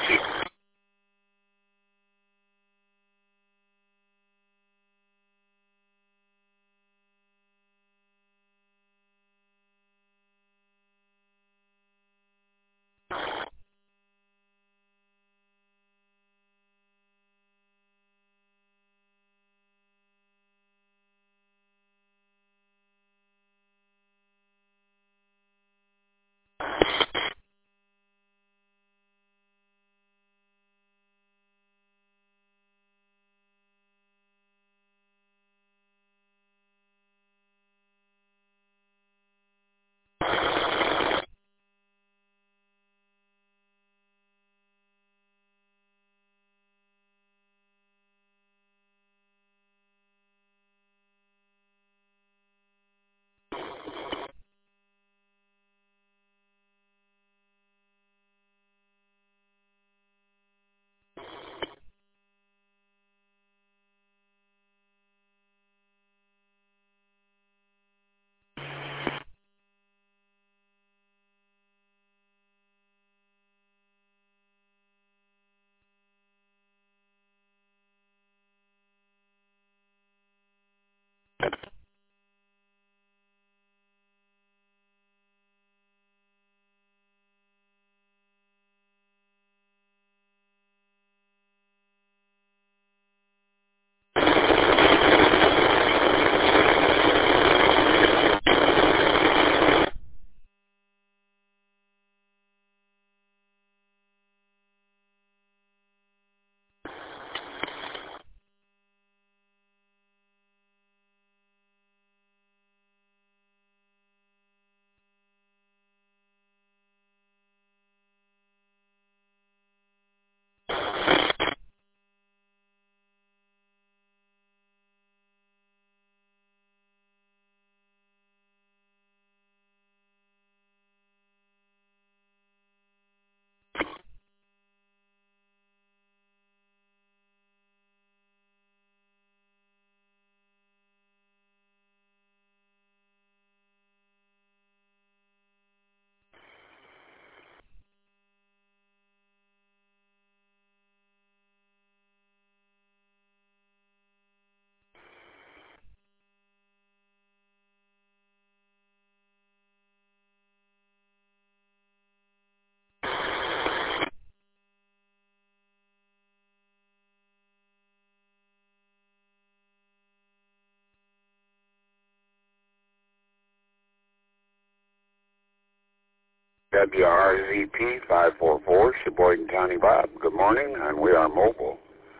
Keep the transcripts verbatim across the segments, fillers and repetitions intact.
W R Z P five four four, Sheboygan County Bob. Good morning, and we are mobile.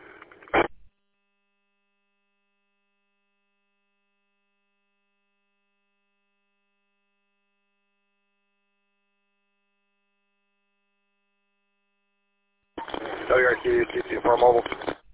W R Q two two four mobile.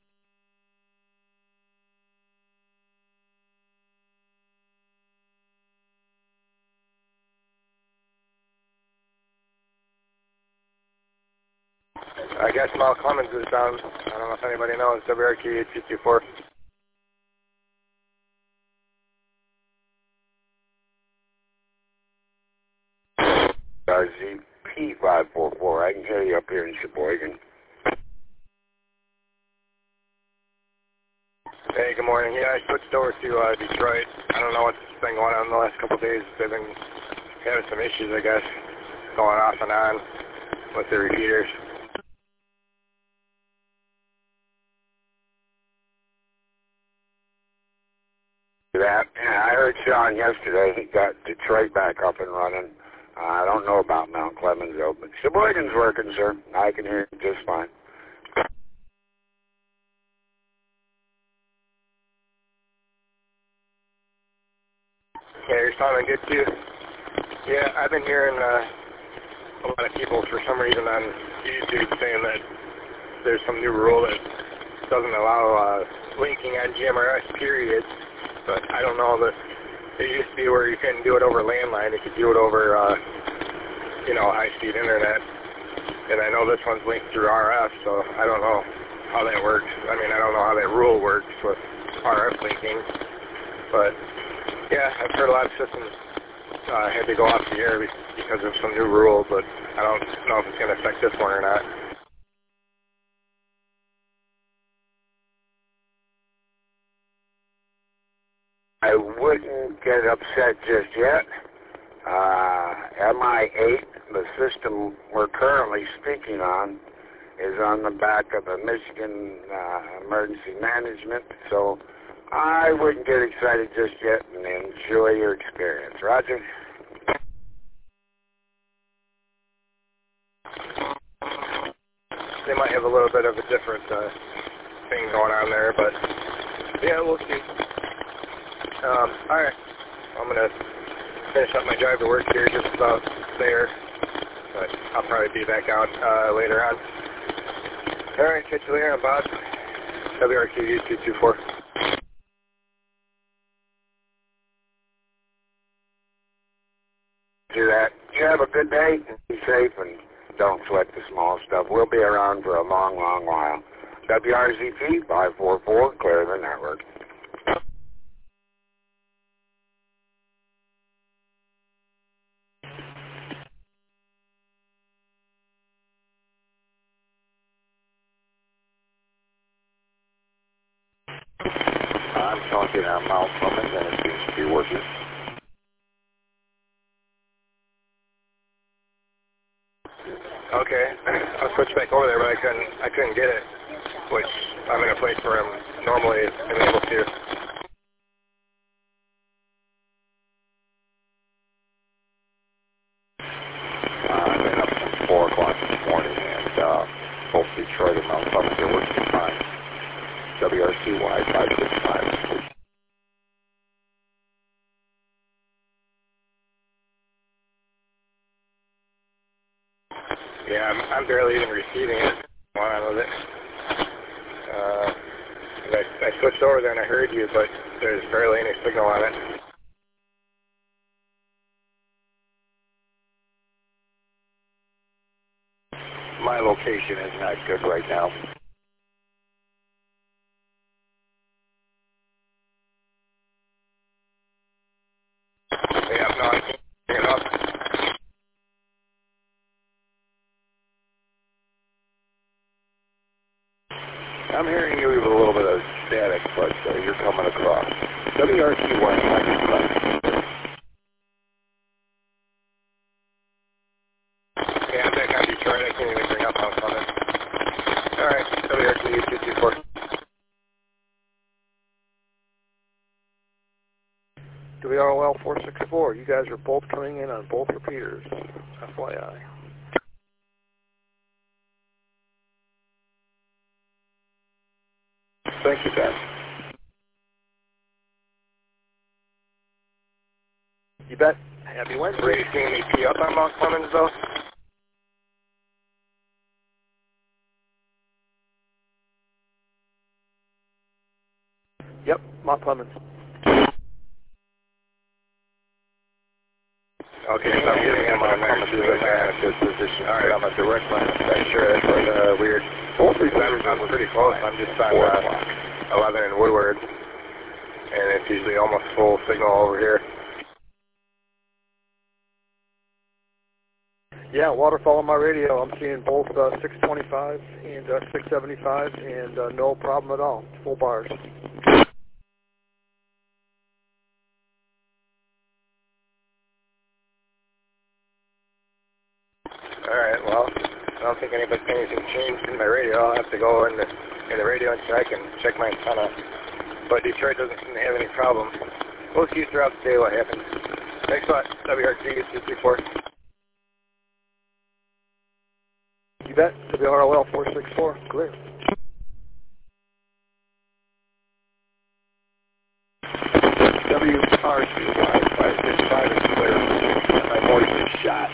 I guess Mount Clemens is down. I don't know if anybody knows. W R Q two two four. R Z P five four four. I can hear you up here in Sheboygan. Hey, good morning. Yeah, I switched over to uh, Detroit. I don't know what's been going on the last couple of days. They've been having some issues, I guess, going off and on with the repeaters. That, yeah, I heard Sean yesterday. He got Detroit back up and running. Uh, I don't know about Mount Clemens, though, but Sheboygan's working, sir. I can hear you just fine. Yeah, you're sounding good, too. Yeah, I've been hearing uh, a lot of people, for some reason, on YouTube saying that there's some new rule that doesn't allow uh, linking on G M R S periods, but I don't know that it used to be where you couldn't do it over landline. You could do it over, uh, you know, high-speed internet, and I know this one's linked through R F, so I don't know how that works. I mean, I don't know how that rule works with R F linking, but yeah, I've heard a lot of systems uh, had to go off the air because of some new rule, but I don't know if it's going to affect this one or not. I wouldn't get upset just yet. Uh, M I eight, the system we're currently speaking on, is on the back of the Michigan uh, Emergency Management, so I wouldn't get excited just yet and enjoy your experience. Roger? They might have a little bit of a different uh, thing going on there, but yeah, we'll see. Um, alright, I'm going to finish up my drive to work here just about there, but I'll probably be back out uh, later on. Alright, catch you later. I'm Bob, W R Q U two two four. Do that. You have a good day, be safe, and don't sweat the small stuff. We'll be around for a long, long while. W R Z T five four four, clear the network. I'm talking on Mount Clemens, and it seems to be working. Okay, I'll switch back over there, but I couldn't, I couldn't get it, which I'm in a place where I'm normally am able to. Uh, I've been up since four o'clock this morning, and uh, both Detroit and Mount Clemens are working fine. W R C Y five six five. Yeah, I'm, I'm barely even receiving it. What's going on with it? Uh, I, I switched over there and I heard you, but there's barely any signal on it. My location is not good right now. Yeah, no, I can't bring it up. I'm hearing you with a little bit of static, but uh, you're coming across. W R C Y five six five. Yeah, I'm back on Detroit. I can't even bring up Mount Clemens. Alright, W R Q U two two four. W R O L four six four, you guys are both coming in on both repeaters, F Y I. Thank you, Ben. You bet. Happy Were Wednesday. you seeing me tee up on Mount Clemens, though? Yep, Mount Clemens. Okay, so I'm getting him on there. Clemens is in a good position. All right. I'm a direct line of sight. Sure, that's what, uh, weird. Both I'm, I'm pretty close. I'm just on uh, eleven in Woodward, and it's usually almost full signal over here. Yeah, waterfall on my radio. I'm seeing both uh, six twenty-five and uh, six seventy-five, and uh, no problem at all. Full bars. Alright, well, I don't think anybody, anything changed in my radio. I'll have to go in the, in the radio and check and check my antenna. But Detroit doesn't seem to have any problem. We'll see throughout the day what happens. Thanks a lot, W R Q two two four. You bet. W R O L four six four, clear. W R C Y five six five is clear. My voice is shot.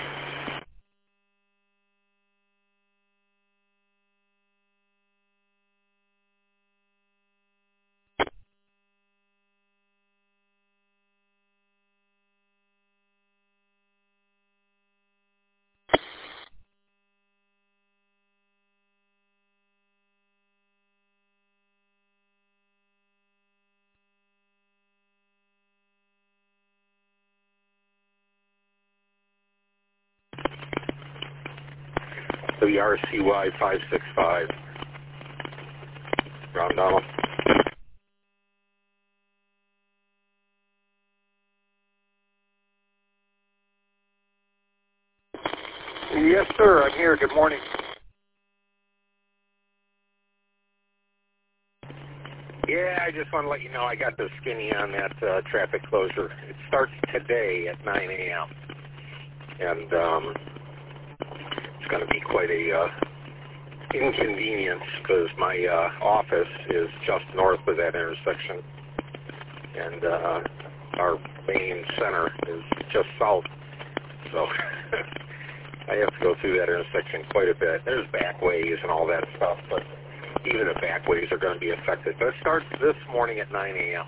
W R C Y five six five. Round Donald. sir. I'm here. Good morning. Yeah, I just want to let you know I got the skinny on that uh, traffic closure. It starts today at nine a.m. And um, it's going to be quite a uh, inconvenience because my uh, office is just north of that intersection. And uh, our main center is just south. So I have to go through that intersection quite a bit. There's backways and all that stuff, but even the backways are going to be affected. But it starts this morning at nine a.m.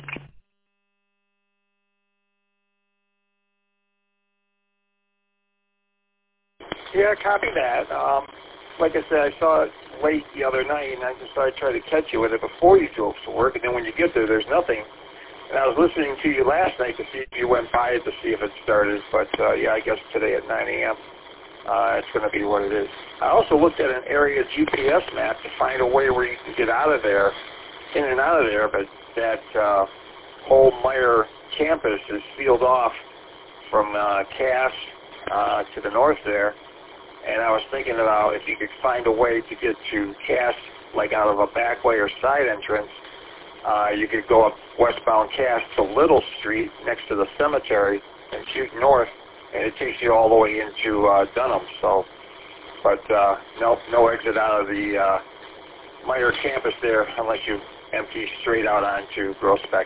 Yeah, copy that. Um, like I said, I saw it late the other night, and I just thought I'd try to catch you with it before you drove to work, and then when you get there, there's nothing. And I was listening to you last night to see if you went by it to see if it started, but uh, yeah, I guess today at nine a.m. Uh, it's going to be what it is. I also looked at an area G P S map to find a way where you can get out of there, in and out of there, but that uh, whole Meyer campus is sealed off from uh, Cass uh, to the north there. And I was thinking about if you could find a way to get to Cass, like out of a back way or side entrance, uh, you could go up westbound Cass to Little Street next to the cemetery and shoot north, and it takes you all the way into uh, Dunham. So, but uh, no, no exit out of the uh, Meyer campus there unless you empty straight out onto Groesbeck.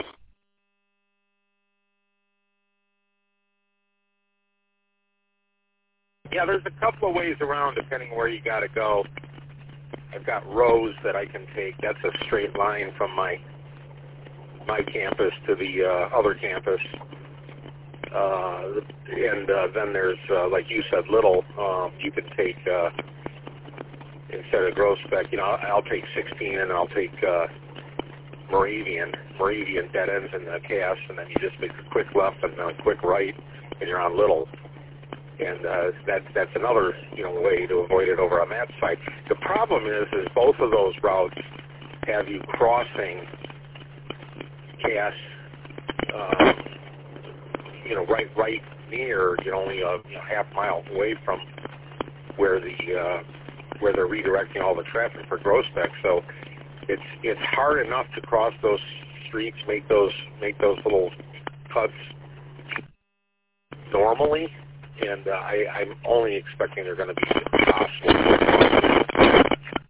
Yeah, there's a couple of ways around depending where you got to go. I've got rows that I can take. That's a straight line from my my campus to the uh, other campus. Uh, and uh, then there's, uh, like you said, Little. Um, you can take, uh, instead of Groesbeck, you know, I'll, I'll take sixteen and I'll take uh, Moravian. Moravian dead ends in the Cass, and then you just make a quick left and then a quick right, and you're on Little. And uh, that, that's another, you know, way to avoid it over on that side. The problem is, is both of those routes have you crossing Cass, uh, you know, right, right near, you know, only a you know, half mile away from where the uh, where they're redirecting all the traffic for Groesbeck. So it's it's hard enough to cross those streets, make those make those little cuts normally. And uh, I, I'm only expecting they're going to be possible.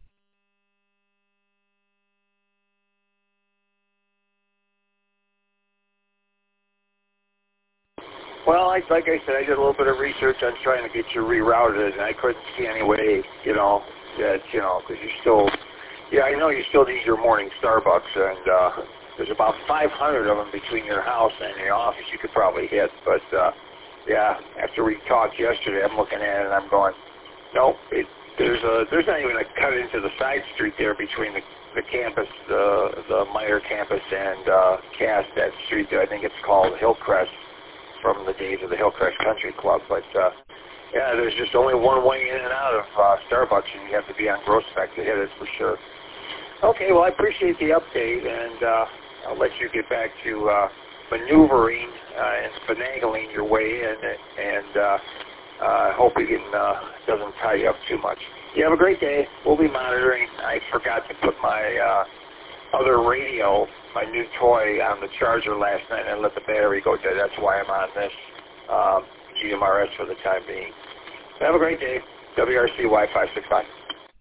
Well, I, like I said, I did a little bit of research on trying to get you rerouted, and I couldn't see any way, you know, that, you know, because you still, yeah, I know you still need your morning Starbucks, and uh, there's about five hundred of them between your house and your office you could probably hit, but, uh, yeah, after we talked yesterday, I'm looking at it and I'm going, nope, it, there's a, there's not even a cut into the side street there between the, the campus, the, the Meyer campus and uh, Cass, that street there. I think it's called Hillcrest from the days of the Hillcrest Country Club. But, uh, yeah, there's just only one way in and out of uh, Starbucks, and you have to be on Groesbeck to hit it for sure. Okay, well, I appreciate the update, and uh, I'll let you get back to uh, maneuvering uh, and finagling your way in, and uh, uh, hope it can, uh, doesn't tie you up too much. You have a great day. We'll be monitoring. I forgot to put my uh, other radio, my new toy, on the charger last night and let the battery go dead. That's why I'm on this um, G M R S for the time being. Have a great day. W R C Y five six five.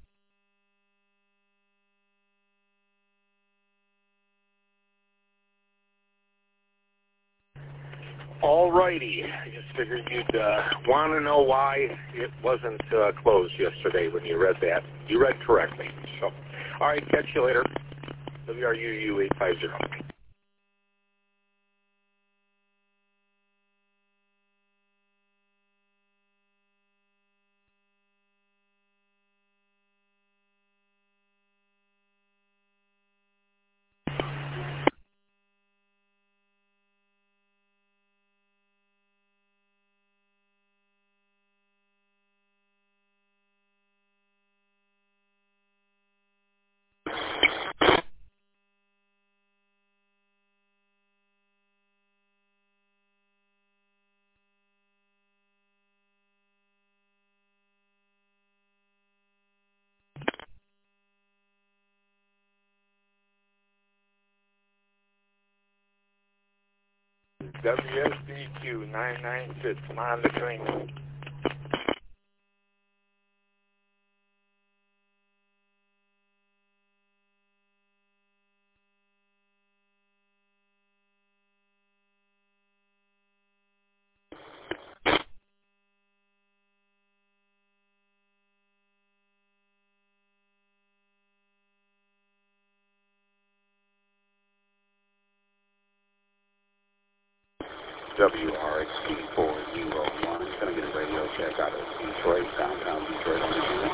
All righty. I just figured you'd uh, want to know why it wasn't uh, closed yesterday when you read that. You read correctly. So, all right, catch you later. W R U U eight five zero. W S D Q nine nine six, monitoring. W R X P four oh one, going to get a radio check out of Detroit, downtown Detroit on the unit.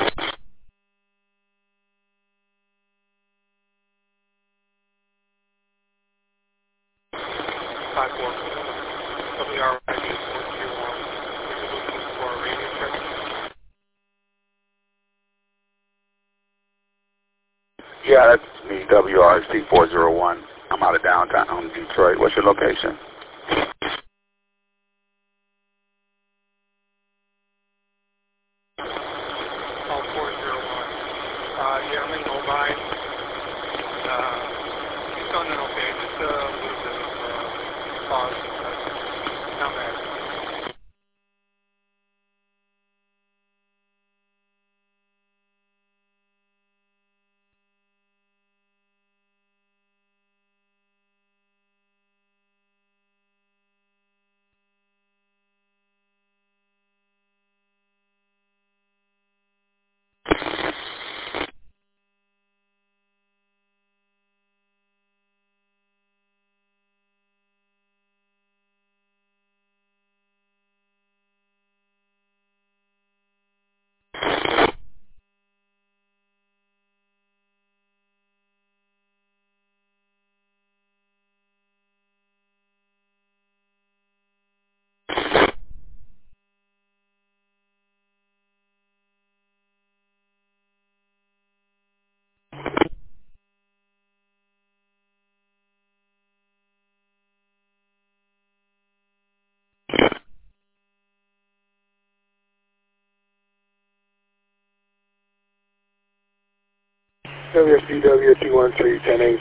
five four, W R X P four oh one, are you looking for a radio check? Yeah, that's me, W R X P four oh one. I'm out of downtown Detroit. What's your location? Oh, four oh one. Uh, yeah, I'm in Novi. Uh, you sounding okay, just uh, a little bit of uh, pause. Uh, not bad. W S D W two one three ten eight.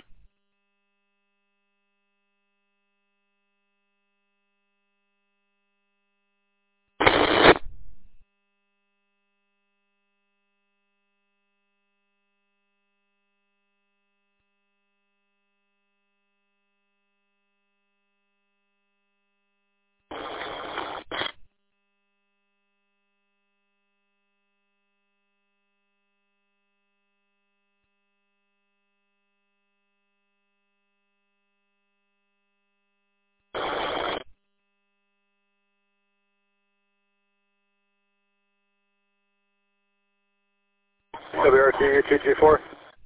W R T two two four.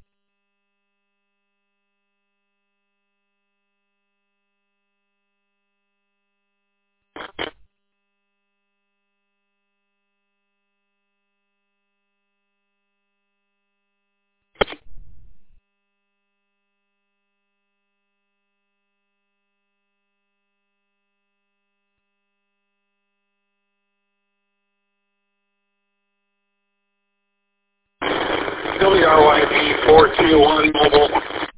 W R Y P four two one mobile.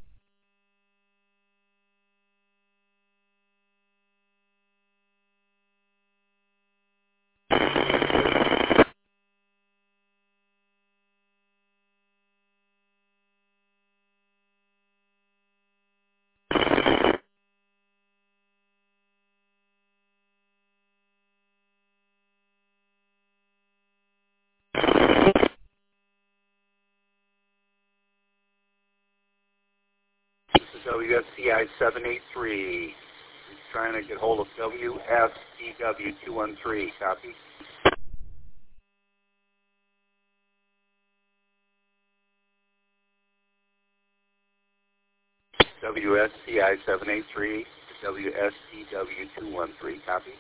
W S C I seven eight three. He's trying to get hold of W S D W two one three. Copy. W S C I seven eight three. W S D W two one three. Copy.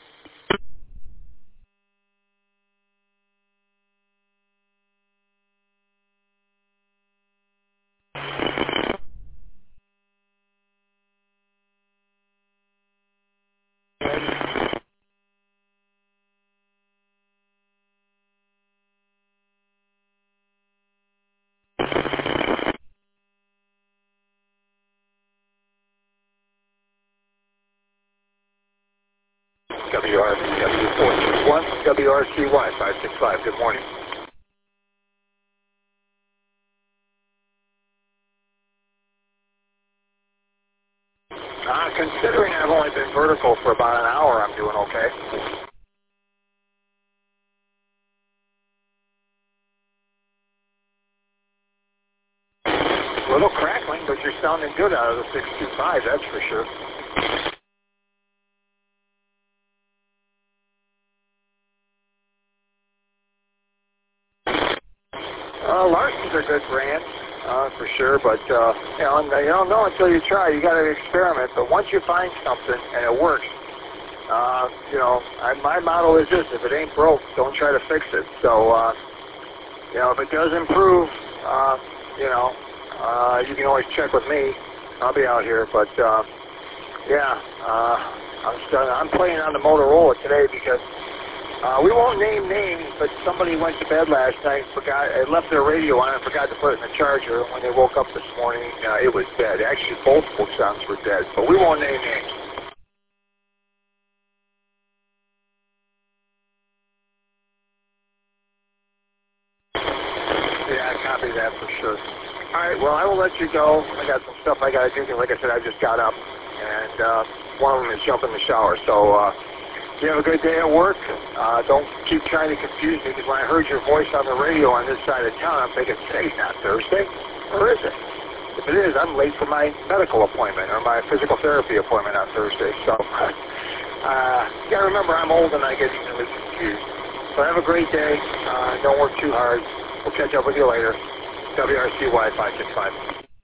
W R C W four two one, W R C Y five six five. Good morning. Uh, considering I've only been vertical for about an hour, I'm doing okay. A little crackling, but you're sounding good out of the six two five, that's for sure. Uh, Larson's a good brand, uh, for sure, but, uh, you know, you don't know until you try. You got to experiment, but once you find something and it works, uh, you know, I, my motto is this: if it ain't broke, don't try to fix it. So, uh, you know, if it does improve, uh, you know, uh, you can always check with me. I'll be out here, but, uh, yeah, uh, I'm, st- I'm playing on the Motorola today because Uh, we won't name names, but somebody went to bed last night, forgot, uh, left their radio on and forgot to put it in the charger. When they woke up this morning, uh, it was dead. Actually, both sounds were dead, but we won't name names. Yeah, I copy that for sure. All right, well, I will let you go. I got some stuff I got to do, because like I said, I just got up, and uh, one of them is jump in the shower, so... Uh, You have a good day at work. Uh, don't keep trying to confuse me, because when I heard your voice on the radio on this side of town, I'm thinking, today's not Thursday, or is it? If it is, I'm late for my medical appointment or my physical therapy appointment on Thursday. So, uh, you got to remember, I'm old and I get easily confused. So have a great day. Uh, don't work too hard. We'll catch up with you later. W R C Y five six five.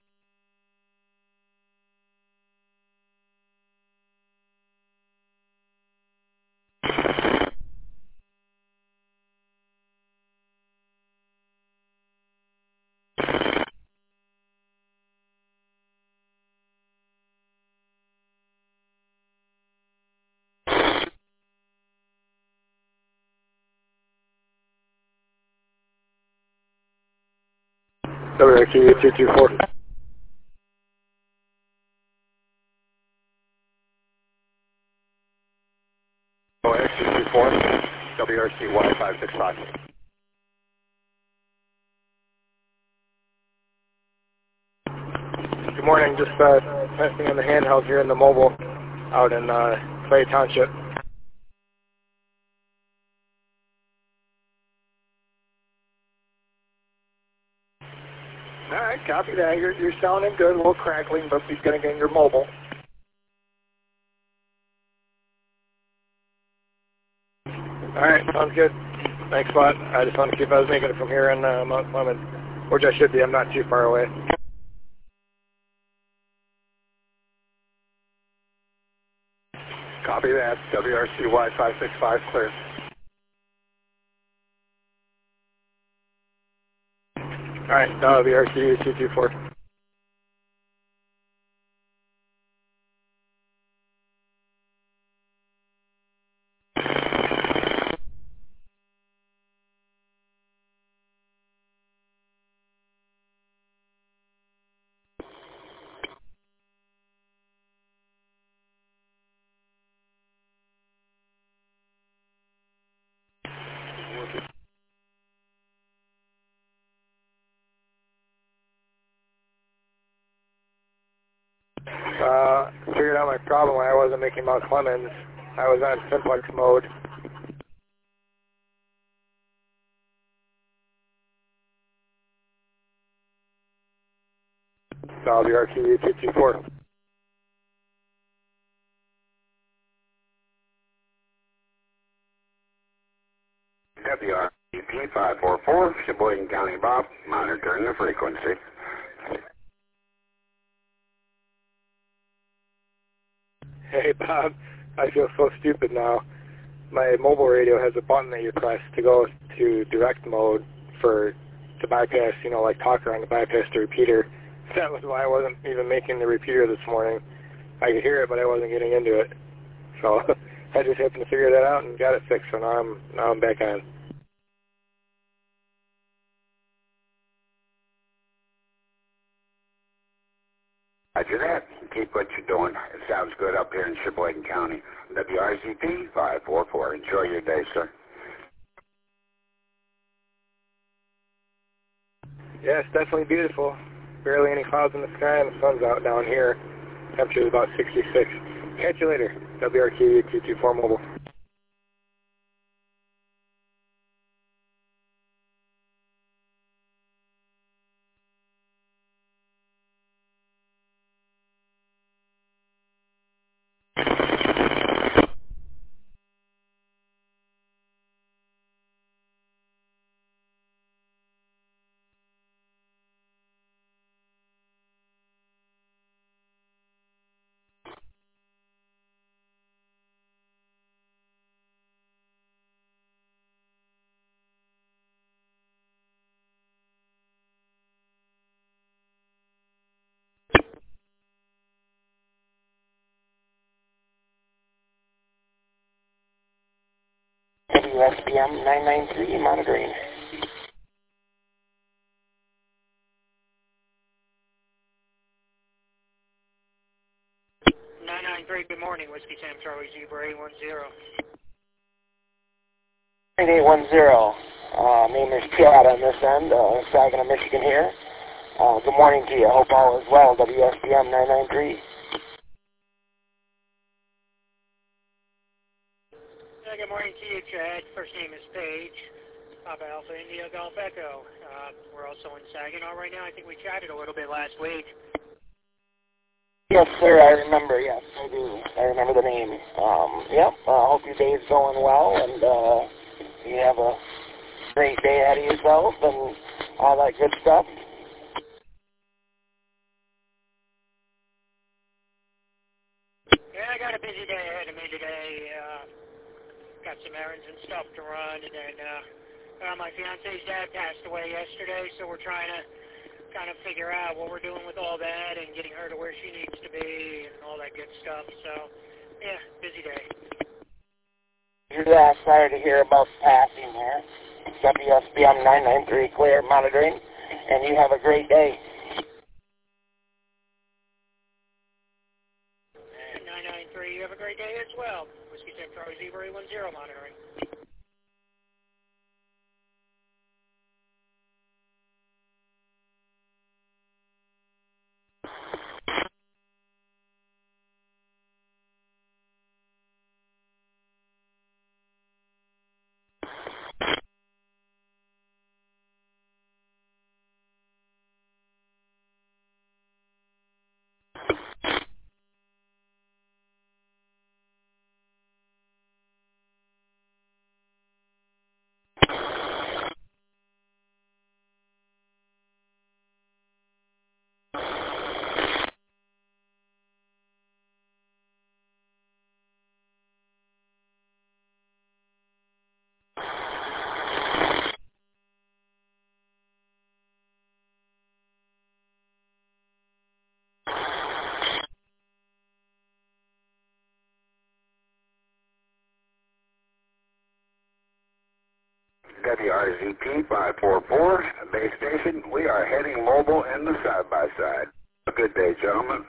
W R Q two two four. O X two two four, W R C Y five six five. Good morning. Just uh, testing on the handheld here in the mobile out in uh, Clay Township. All right, copy that. You're, you're sounding good, a little crackling, but he's going to get your mobile. All right, sounds good. Thanks a lot. I just wanted to see if I was making it from here in uh, Mount Clemens, which I should be. I'm not too far away. Copy that. W R C Y five six five, clear. All right, W R C two two four. Uh, figured out my problem when I wasn't making Mount Clemens. I was on simplex mode. W R Q two two four. W R P five four four, Sheboygan County Bob, monitoring the frequency. Hey, Bob, I feel so stupid now. My mobile radio has a button that you press to go to direct mode for to bypass, you know, like talker on the bypass the repeater. That was why I wasn't even making the repeater this morning. I could hear it, but I wasn't getting into it. So I just happened to figure that out and got it fixed. So now I'm now I'm back on. Roger that. keep what you're doing. It sounds good up here in Sheboygan County. W R Z P five four four. Enjoy your day, sir. Yeah, it's definitely beautiful. Barely any clouds in the sky, and the sun's out down here. Temperature is about sixty-six. Catch you later. W R Q two two four Mobile. W S B M nine nine three monitoring. nine nine three, good morning, Whiskey Sam Charlie Zebra eight one zero. eight one zero. Uh, name is Chad on this end, uh, Saginaw, Michigan here. Uh, good morning to you. Hope all is well. W S B M nine nine three. Uh, good morning to you, Chad. First name is Paige. Papa Alpha India Golf Echo. Uh, we're also in Saginaw right now. I think we chatted a little bit last week. Yes, sir. I remember. Yes, I do. I remember the name. Um, yep. I uh, hope your day is going well, and uh, you have a great day ahead of yourself and all that good stuff. Yeah, I got a busy day ahead of me today. Uh, got some errands and stuff to run, and then uh, uh, my fiance's dad passed away yesterday, so we're trying to kind of figure out what we're doing with all that and getting her to where she needs to be and all that good stuff. So, yeah, busy day. Yeah, sorry to hear about passing there. W S B M nine nine three clear monitoring, and you have a great day. And nine nine three, you have a great day as well. Whiskey Sam Charlie Zebra eight one zero monitoring. W R Z P five four four, base station. We are heading mobile in the side-by-side. A good day, gentlemen.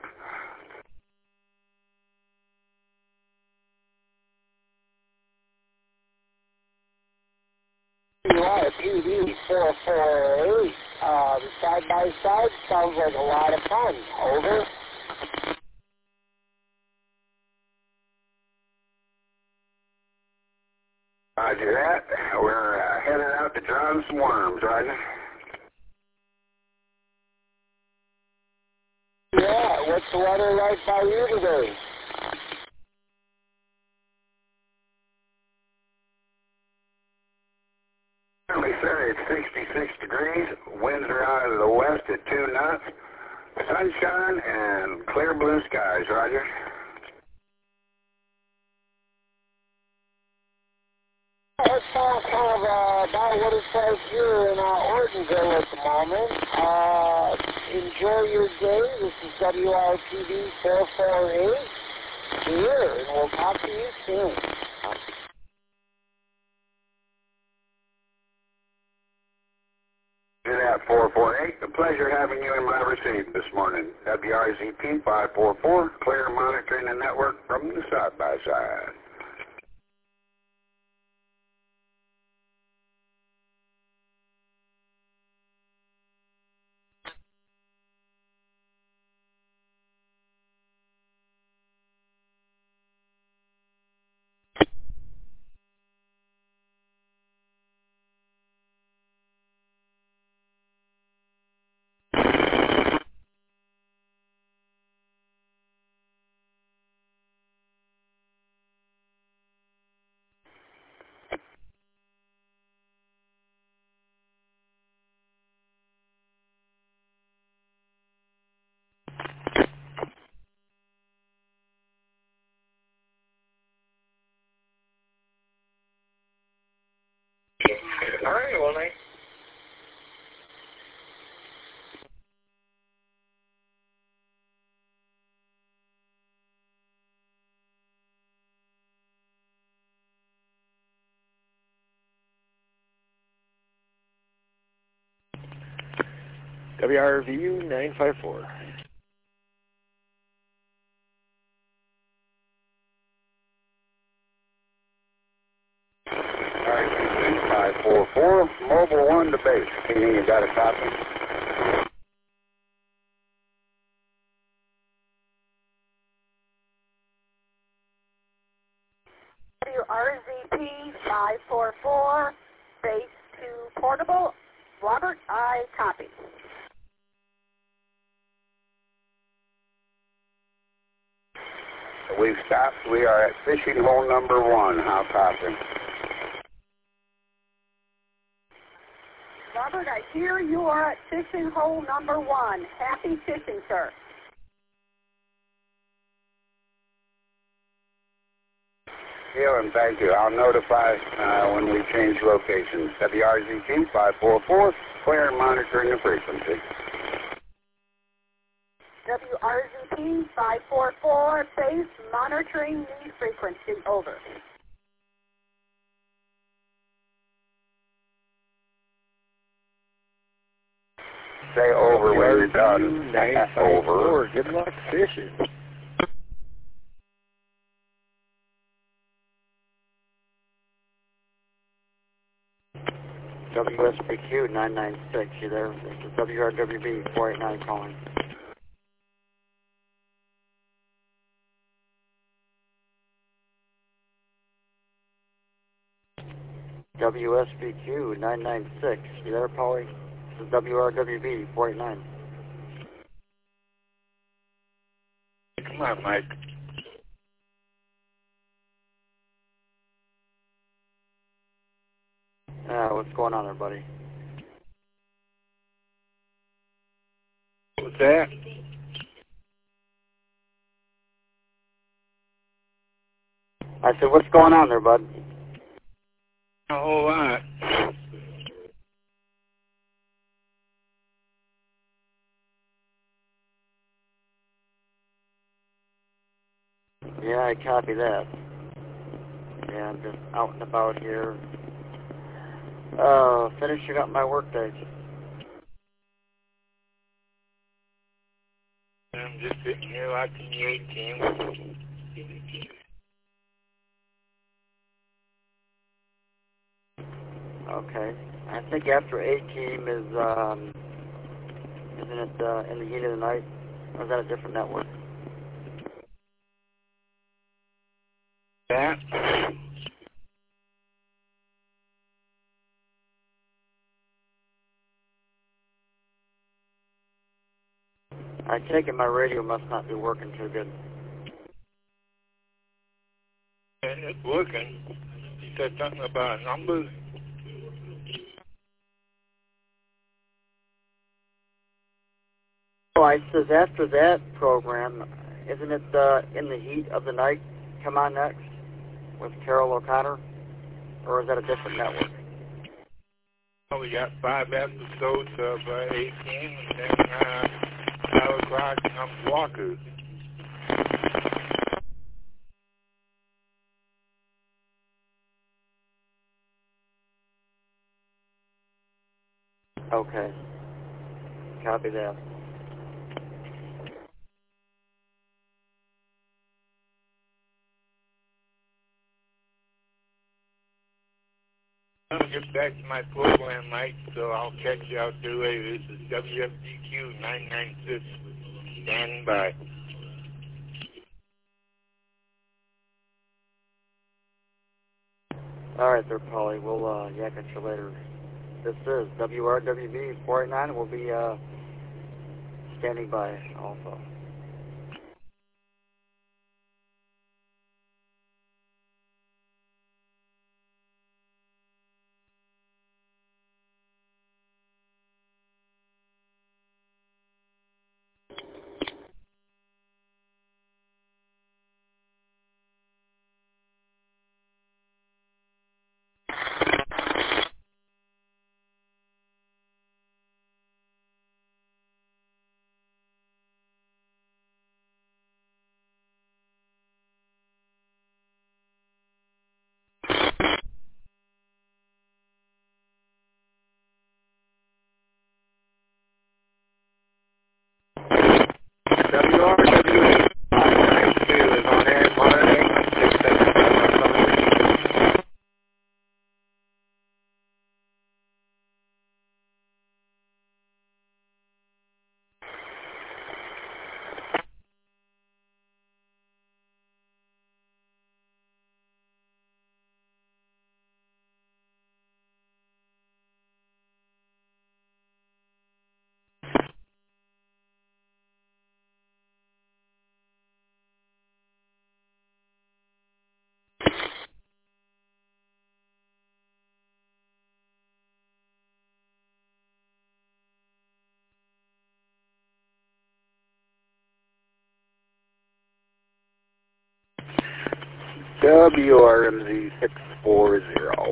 You are P D four four eight. Uh, the side-by-side sounds like a lot of fun. Over. Roger that. We're uh, headed out to drown some worms, Roger. Yeah, what's the weather like by you today? Currently, sir, it's sixty-six degrees. Winds are out of the west at two knots. Sunshine and clear blue skies, Roger. It sounds kind of uh, about what it's like here in uh, Ortonville at the moment. Uh, enjoy your day. This is W R T V four four eight here, and we'll talk to you soon. Do that, five four four eight. A pleasure having you in my receive this morning. W R Z P five four four, clear monitoring the network from the side-by-side. All right, well, nice. W R V U nine five four. five four four, Mobile one to base. Can you got a copy? W R Z P five four four, base to portable. Robert, I copy. We've stopped. We are at fishing hole number one. How copy? Robert, I hear you are at fishing hole number one. Happy fishing, sir. Yeah, and thank you. I'll notify uh, when we change locations. W R Z P five four four, clear and monitoring the frequency. W R Z P five four four, base monitoring the frequency. Over. Say over when you're done. Over. Good luck fishing. W S B Q nine nine six, you there? This is W R W B four eight nine calling. W S B Q nine nine six, you there, Polly? This is W R W B four eight nine. Come on, Mike. Uh, what's going on there, buddy? What's that? I said, what's going on there, bud? A whole lot. Yeah, I copy that. Yeah, I'm just out and about here. Uh, finishing up my work day. I'm just sitting here watching the eighteen. Okay. I think after A-Team is, um, isn't it uh, in the heat of the night? Or is that a different network? That? I take it my radio must not be working too good. It's working. You said something about numbers. Oh, I says after that program, isn't it uh, In the Heat of the Night come on next with Carol O'Connor? Or is that a different network? Oh, we got five episodes of uh, eighteen, and then uh, five o'clock comes Walker. Okay. Copy that. I'm going to get back to my program, Mike, so I'll catch you out the way. This is W F D Q nine nine six. Standing by. All right, there, Polly. We'll uh, yak at you later. This is W R W B four eight nine. We'll be uh, standing by also. W R W B five nine two is on air, monitoring six seven seven. W R M Z six four zero.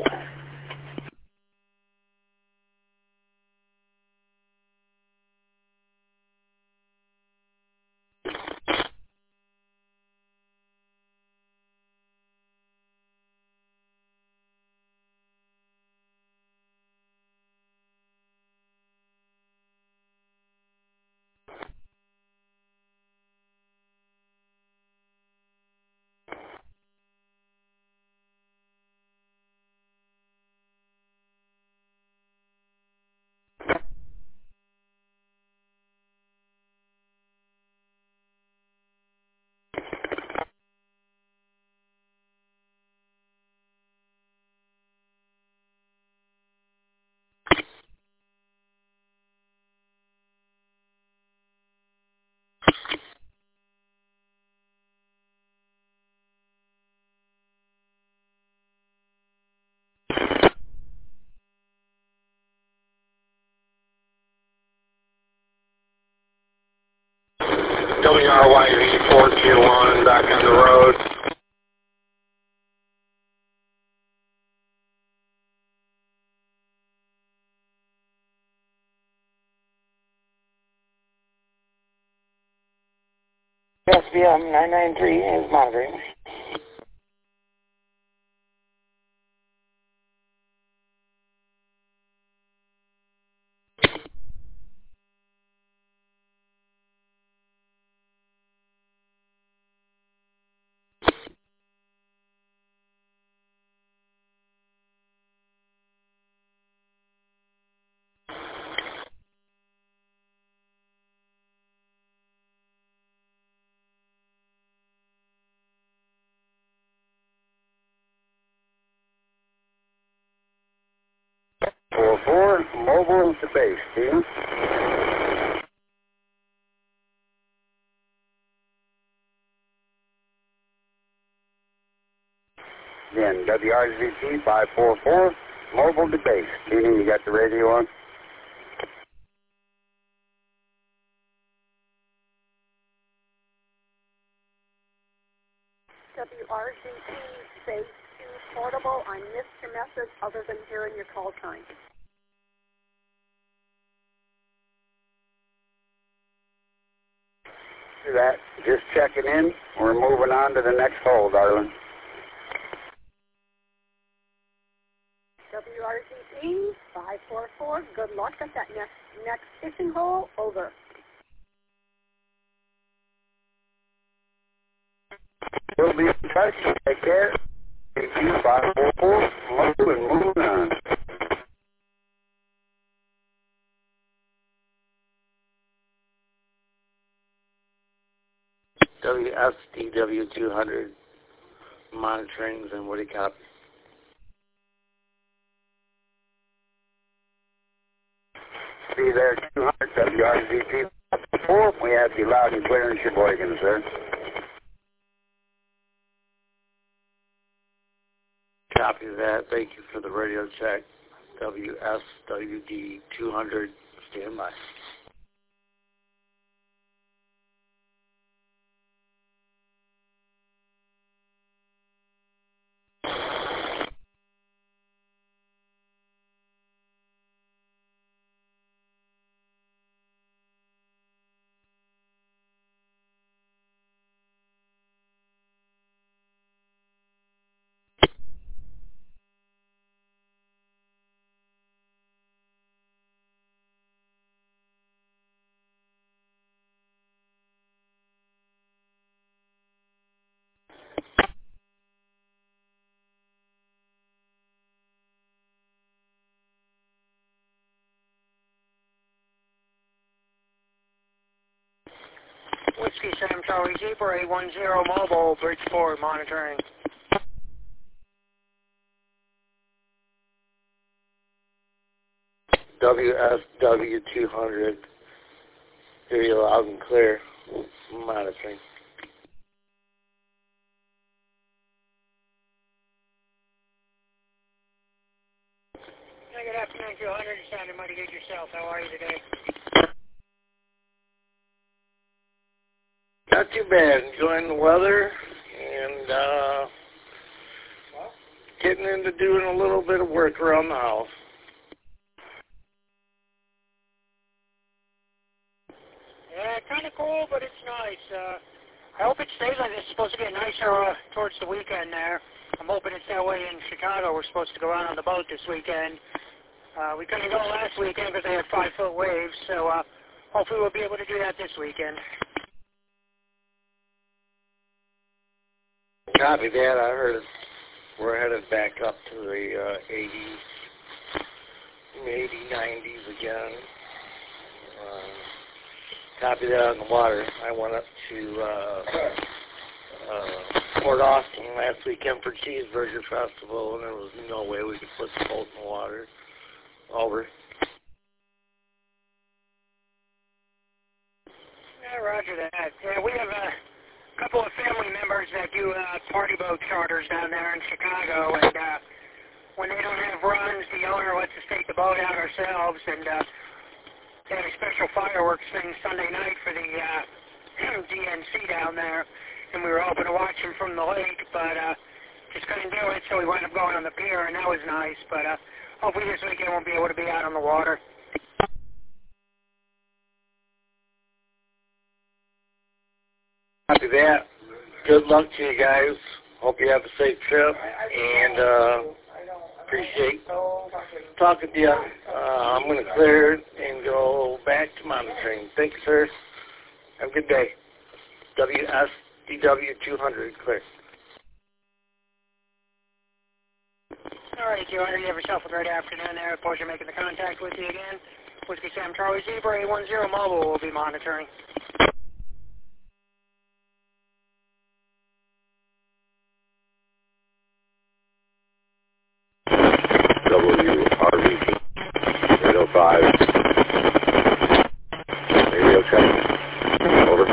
W R Y V four two one, back on the road. S B M nine nine three is monitoring. four four, mobile to base, team. Again, W R Z T five four four, mobile to base. Team, you got the radio on? W R Z T Base two Portable. I missed your message other than hearing your call sign. Do that. Just checking in. We're moving on to the next hole, darling. W R Z T C five four four. Good luck at that next, next fishing hole. Over. We'll be in touch. Take care. Thank you, five four four. Love you and moving on. W S D W two hundred, monitoring and Woody copy. Be there, two hundred W R Z P four. We have you loud and clear in Sheboygan, sir. Copy that. Thank you for the radio check. W S W D two hundred, stand by. Whiskey Sam Charlie Zebra eight one zero mobile, Bridgeport, monitoring. W S W two hundred, hear you loud and clear, monitoring. Hey, good afternoon, two hundred. You sounded mighty good yourself. How are you today? Not too bad. Enjoying the weather and uh, getting into doing a little bit of work around the house. Yeah, kind of cool, but it's nice. Uh, I hope it stays like this. It's supposed to get nicer uh, towards the weekend there. I'm hoping it's that way in Chicago. We're supposed to go out on the boat this weekend. Uh, we couldn't go last weekend because they had five-foot waves, so uh, hopefully we'll be able to do that this weekend. Copy that. I heard we're headed back up to the uh, eighties, maybe nineties again. Uh, copy that on the water. I went up to uh, uh, Port Austin last weekend for Cheeseburger Festival, and there was no way we could put the boat in the water. Over. Yeah, roger that. Yeah, we have a couple of family members that do uh, party boat charters down there in Chicago, and uh, when they don't have runs, the owner lets us take the boat out ourselves, and uh, they had a special fireworks thing Sunday night for the uh, D N C down there, and we were hoping to watch them from the lake, but uh, just couldn't do it, so we wound up going on the pier, and that was nice, but uh, hopefully this weekend we'll be able to be out on the water. Copy that. Good luck to you guys. Hope you have a safe trip, and uh, appreciate talking to you. Uh, I'm going to clear and go back to monitoring. Thank you, sir. Have a good day. W S D W two hundred, clear. All right, two hundred, you have yourself a great afternoon there. A pleasure making the contact with you again. Whiskey Sam Charlie Zebra eight one zero mobile will be monitoring. W R V P eight oh five. Radio check. Over.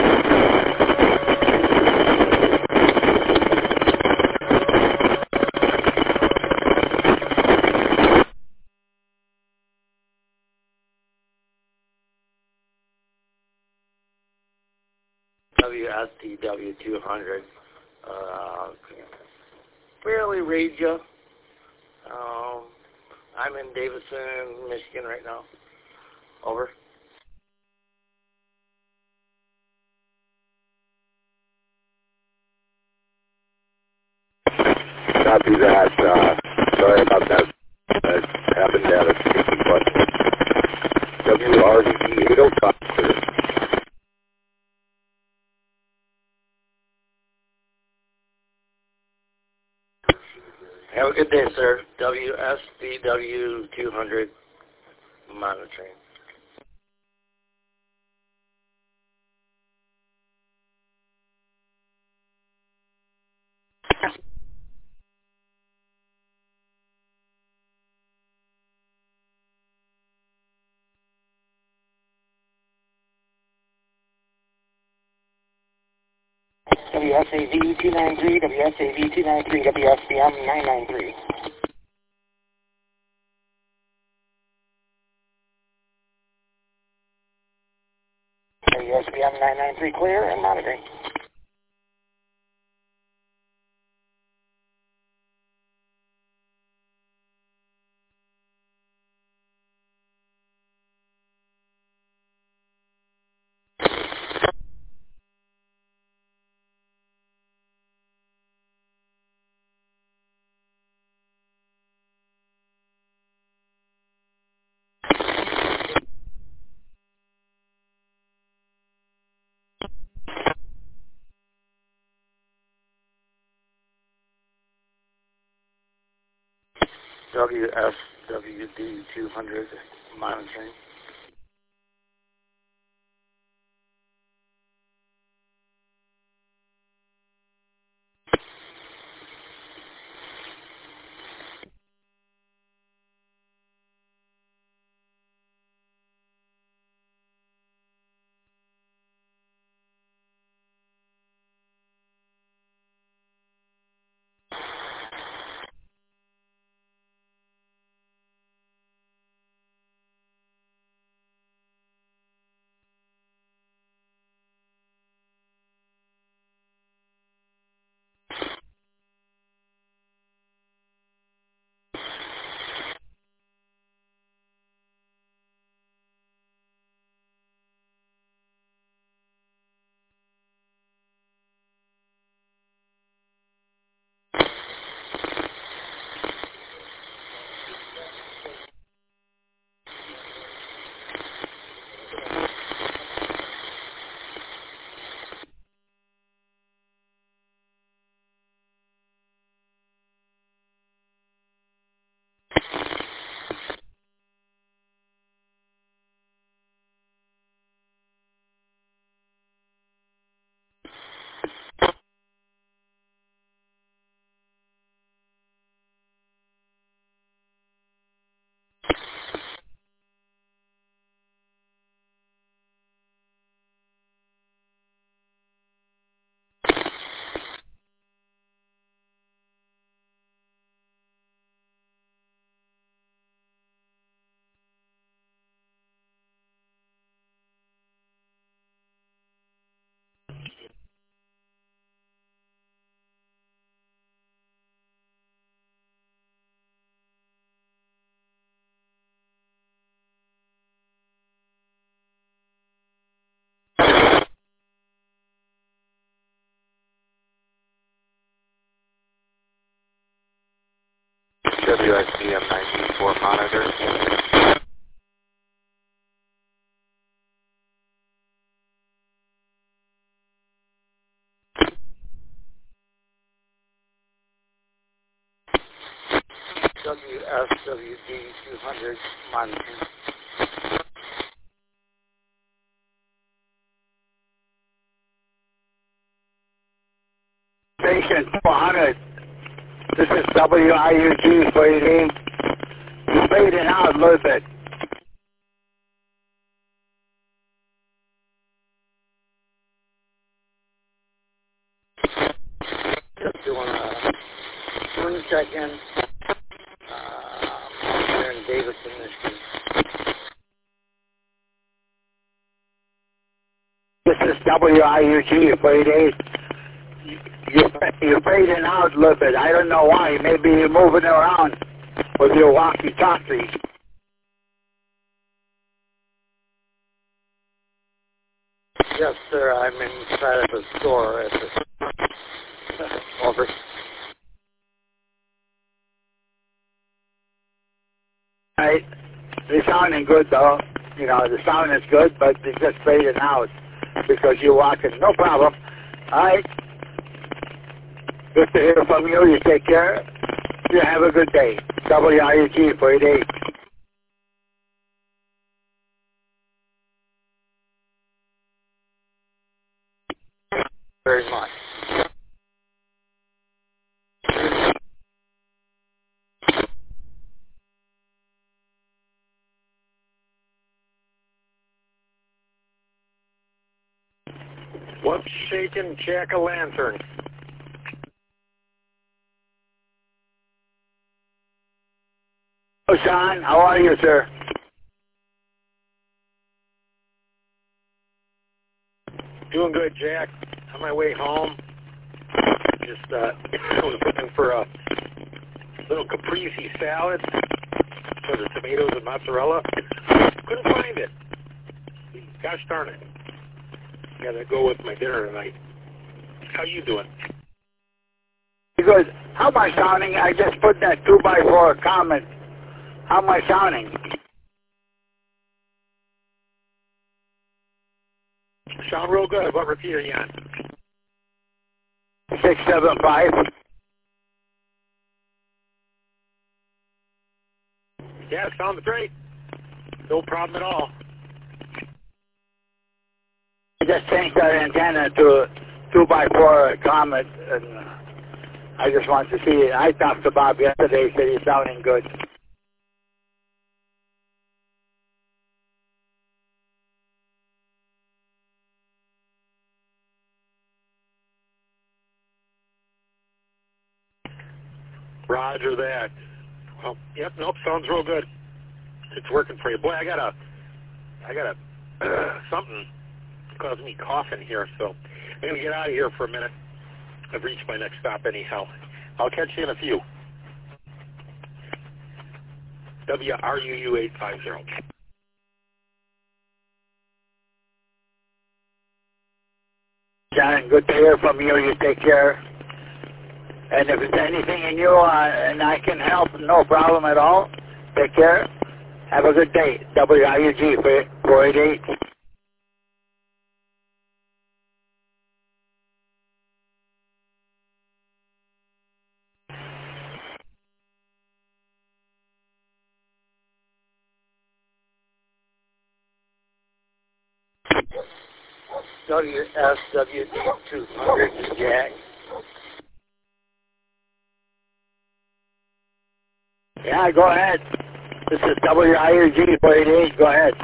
W S D W two hundred. Uh, barely read you. Um, I'm in Davison, Michigan right now. Over. Copy that. Uh, sorry about that. Uh, have open data speaking, but W R Z E eight oh five clear. Have a good day, sir. W S D W two hundred monitoring. W S A V two nine three, W S A V two nine three, W S B M nine nine three. W S B M nine nine three clear and monitoring. W S W D two hundred monitoring. W S B M nine four monitor. W S W D two hundred monitoring. Station four hundred. This is W I U G fading. You're fading out a little bit. Just doing a swing check-in uh, here in Davidson, Michigan. This is W I U G fading. You're, you're fading out a little bit. I don't know why. Maybe you're moving around with your walkie-talkie. Yes, sir. I'm inside of the store at the over. Right. They're sounding good, though. You know, the sound is good, but they just fading out because you're walking. No problem. All right. Good to hear from you. You take care. You have a good day. W I U G four eight eight. Very much. What's shaking Jack-o'-lantern? Oh, Sean, how are you, sir? Doing good, Jack. On my way home, just uh, was looking for a little caprese salad for the tomatoes and mozzarella. Couldn't find it. Gosh darn it. Gotta go with my dinner tonight. How you doing? Good. How am I sounding? I just put that two by four comment. How am I sounding? Sound real good. What repeat are you on? Six seven five. Yeah, sounds great. No problem at all. I just changed that antenna to a two by four Comet, and I just want to see it. I talked to Bob yesterday. He said he's sounding good. Roger that. Well, yep, nope, sounds real good. It's working for you. Boy, I got a, I got a, uh, something causing me coughing here, so I'm going to get out of here for a minute. I've reached my next stop anyhow. I'll catch you in a few. W R U U eight five zero. John, good to hear from you. You take care. And if there's anything in you uh, and I can help, no problem at all. Take care. Have a good day. W I U G four eight eight. W S W D two hundred, Jack. Yeah, go ahead. This is W I U G four eight eight. Go ahead.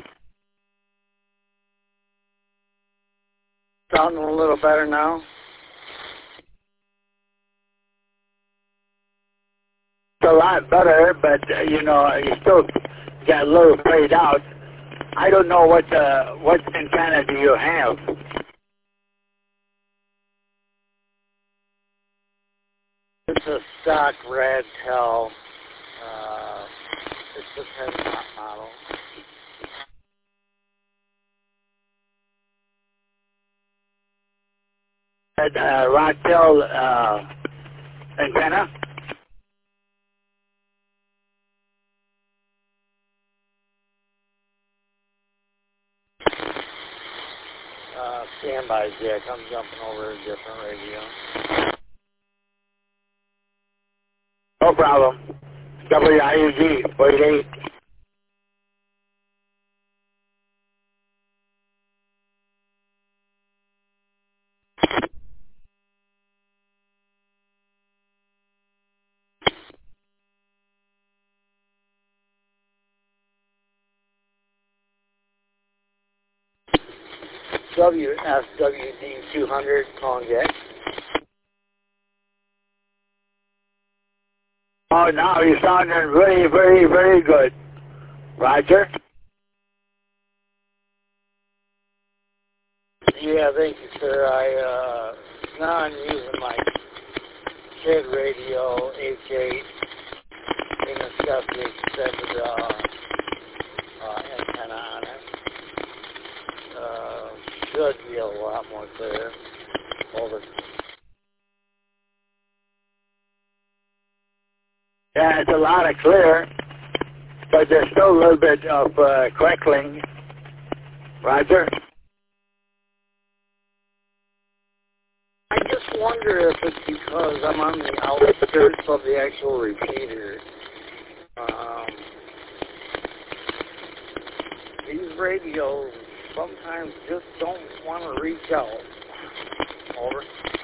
Sounding a little better now? It's a lot better, but, uh, you know, you still got a little fade out. I don't know what uh, what antenna do you have? It's a stock Radtel. Uh, it's a ten model. That uh, Radtel uh, antenna? Uh, stand by, Jack. I'm jumping over a different radio. No problem. W I U G four eight eight. W S W D two hundred, calling Jack. Oh, now you're sounding very, very, very good. Roger? Yeah, thank you, sir. I, uh, now I'm using my kid radio, H eight, in a seventy-seven uh, uh, antenna on it. Uh, should be a lot more clear. Over. Yeah, it's a lot of clear. but there's still a little bit of uh, crackling. Roger? I just wonder if it's because I'm on the outskirts of the actual repeater. Um, these radios sometimes just don't want to reach out. Over.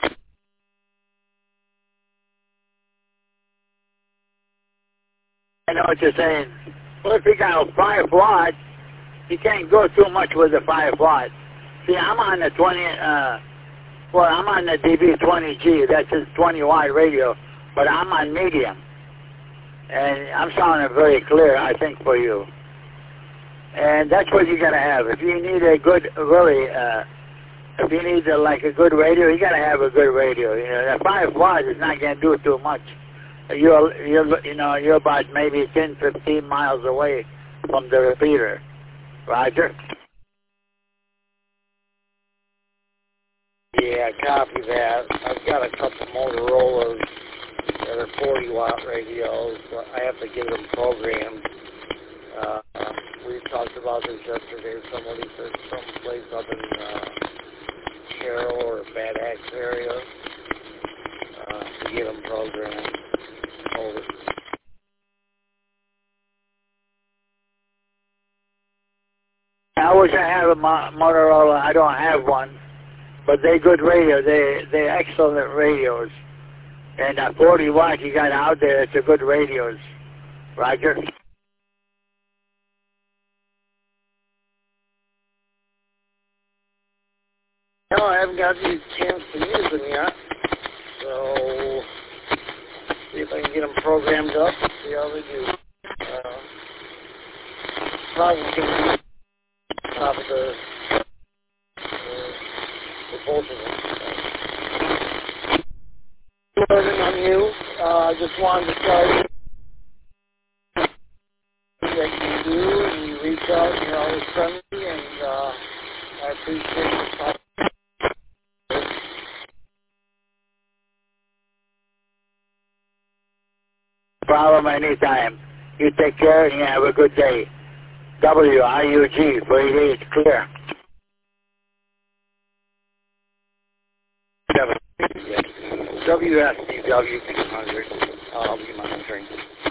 I know what you're saying. Well, if you got a five watt, you can't go too much with the five watt. See, I'm on the twenty, uh, well, I'm on the D B twenty G. That's a twenty watt radio, but I'm on medium. And I'm sounding very clear, I think, for you. And that's what you got to have. If you need a good, really, uh, if you need a, like a good radio, you got to have a good radio. You know, that five watt is not going to do too much. You're, you're, you know, you're about maybe ten, fifteen miles away from the repeater. Roger? Yeah, copy that. I've got a couple Motorola's that are forty watt radios. So I have to get them programmed. Uh, we talked about this yesterday. Somebody said someplace up in uh, Carroll or Bad Axe area uh, to get them programmed. Over. I wish I had a Mo- Motorola. I don't have one, but they're good radio. They they're excellent radios. And that forty watt you got out there, it's a good radios. Roger. No, I haven't got the chance to use them yet. So, see if I can get them programmed up and see how they do. Uh, probably going to be top of the, uh, the both of them. Learning on you, uh, I just wanted to tell you that you do, and you reach out, and you're always friendly, and uh, I appreciate your time. Problem anytime. You take care and you have a good day. W I U G for eight eight clear. W S D W two hundred. I'll be monitoring.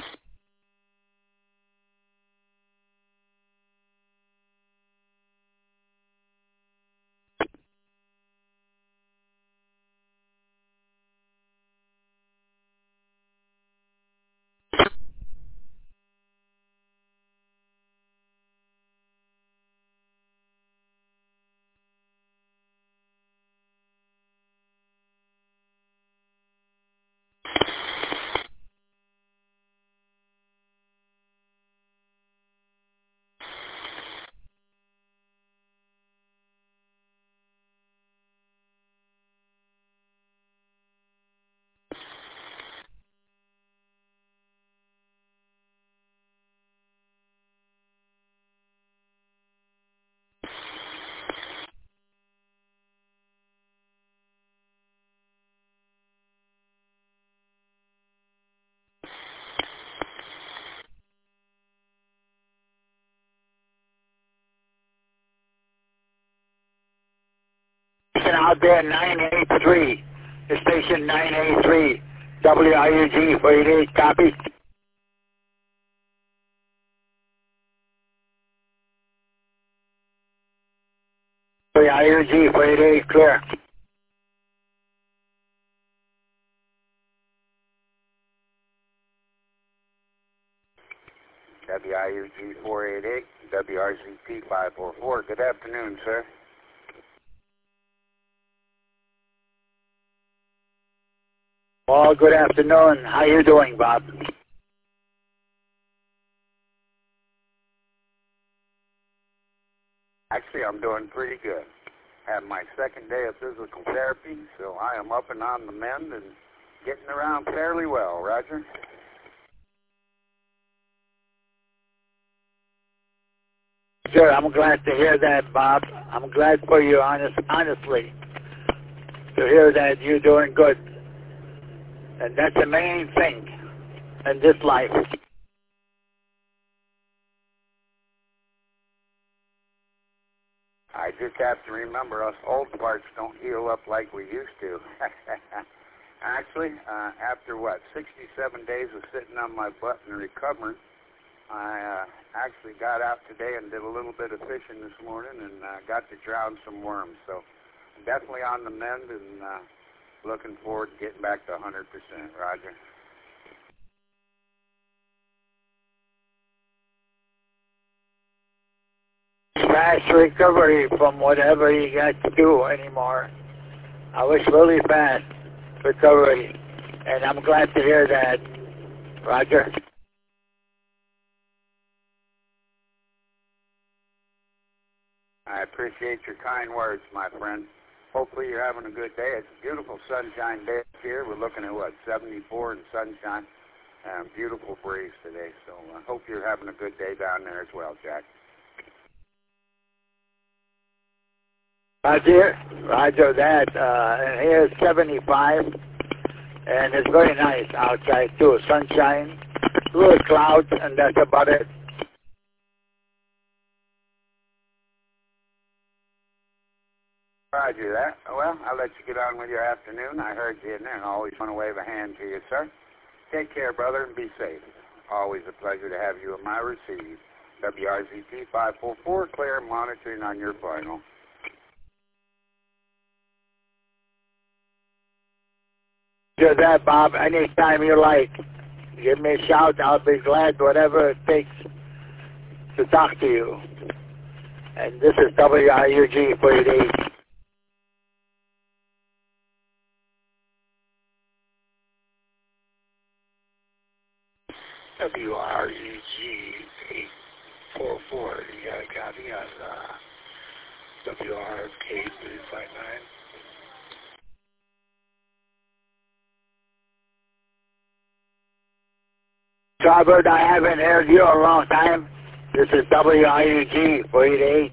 Out there, nine eight three. The station nine eight three. W I U G for eight eight, copy. W I U G for eight eight, clear. W I U G four eight eight, W R Z P five four four. Good afternoon, sir. Well, good afternoon. How you doing, Bob? Actually, I'm doing pretty good. Had my second day of physical therapy, so I am up and on the mend and getting around fairly well. Roger? Sure, I'm glad to hear that, Bob. I'm glad for you, honest, honestly, to hear that you're doing good. And that's the main thing in this life. I just have to remember us old parts don't heal up like we used to. Actually, uh, after what, sixty-seven days of sitting on my butt and recovering, I uh, actually got out today and did a little bit of fishing this morning and uh, got to drown some worms. So definitely on the mend and uh, looking forward to getting back to one hundred percent. Roger. Fast recovery from whatever you got to do anymore. I wish really fast recovery, and I'm glad to hear that. Roger. I appreciate your kind words, my friend. Hopefully you're having a good day. It's a beautiful sunshine day here. We're looking at, what, seventy-four and sunshine. Um, beautiful breeze today, so I uh, hope you're having a good day down there as well, Jack. Roger, Roger that. Uh, and here's seventy-five, and it's very nice outside too. Sunshine, little clouds, and that's about it. Roger that. Well, I'll let you get on with your afternoon. I heard you in there, and I always want to wave a hand to you, sir. Take care, brother, and be safe. Always a pleasure to have you in my receive. W R Z T five four four, clear, monitoring on your final. Do that, Bob. Anytime you like, give me a shout. I'll be glad, whatever it takes, to talk to you. And this is W R U G forty-eight. W R U G eight four four. You got a copy on uh, W R K three five nine. Robert, I haven't heard you in a long time. This is W R U G forty-eight.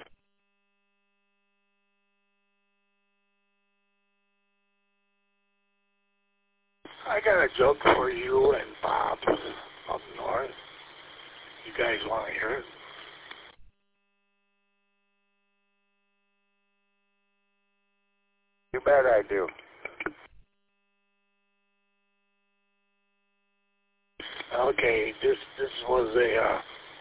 I got a joke for you and Bob up north. You guys want to hear it? You bet I do. Okay, this this was a uh,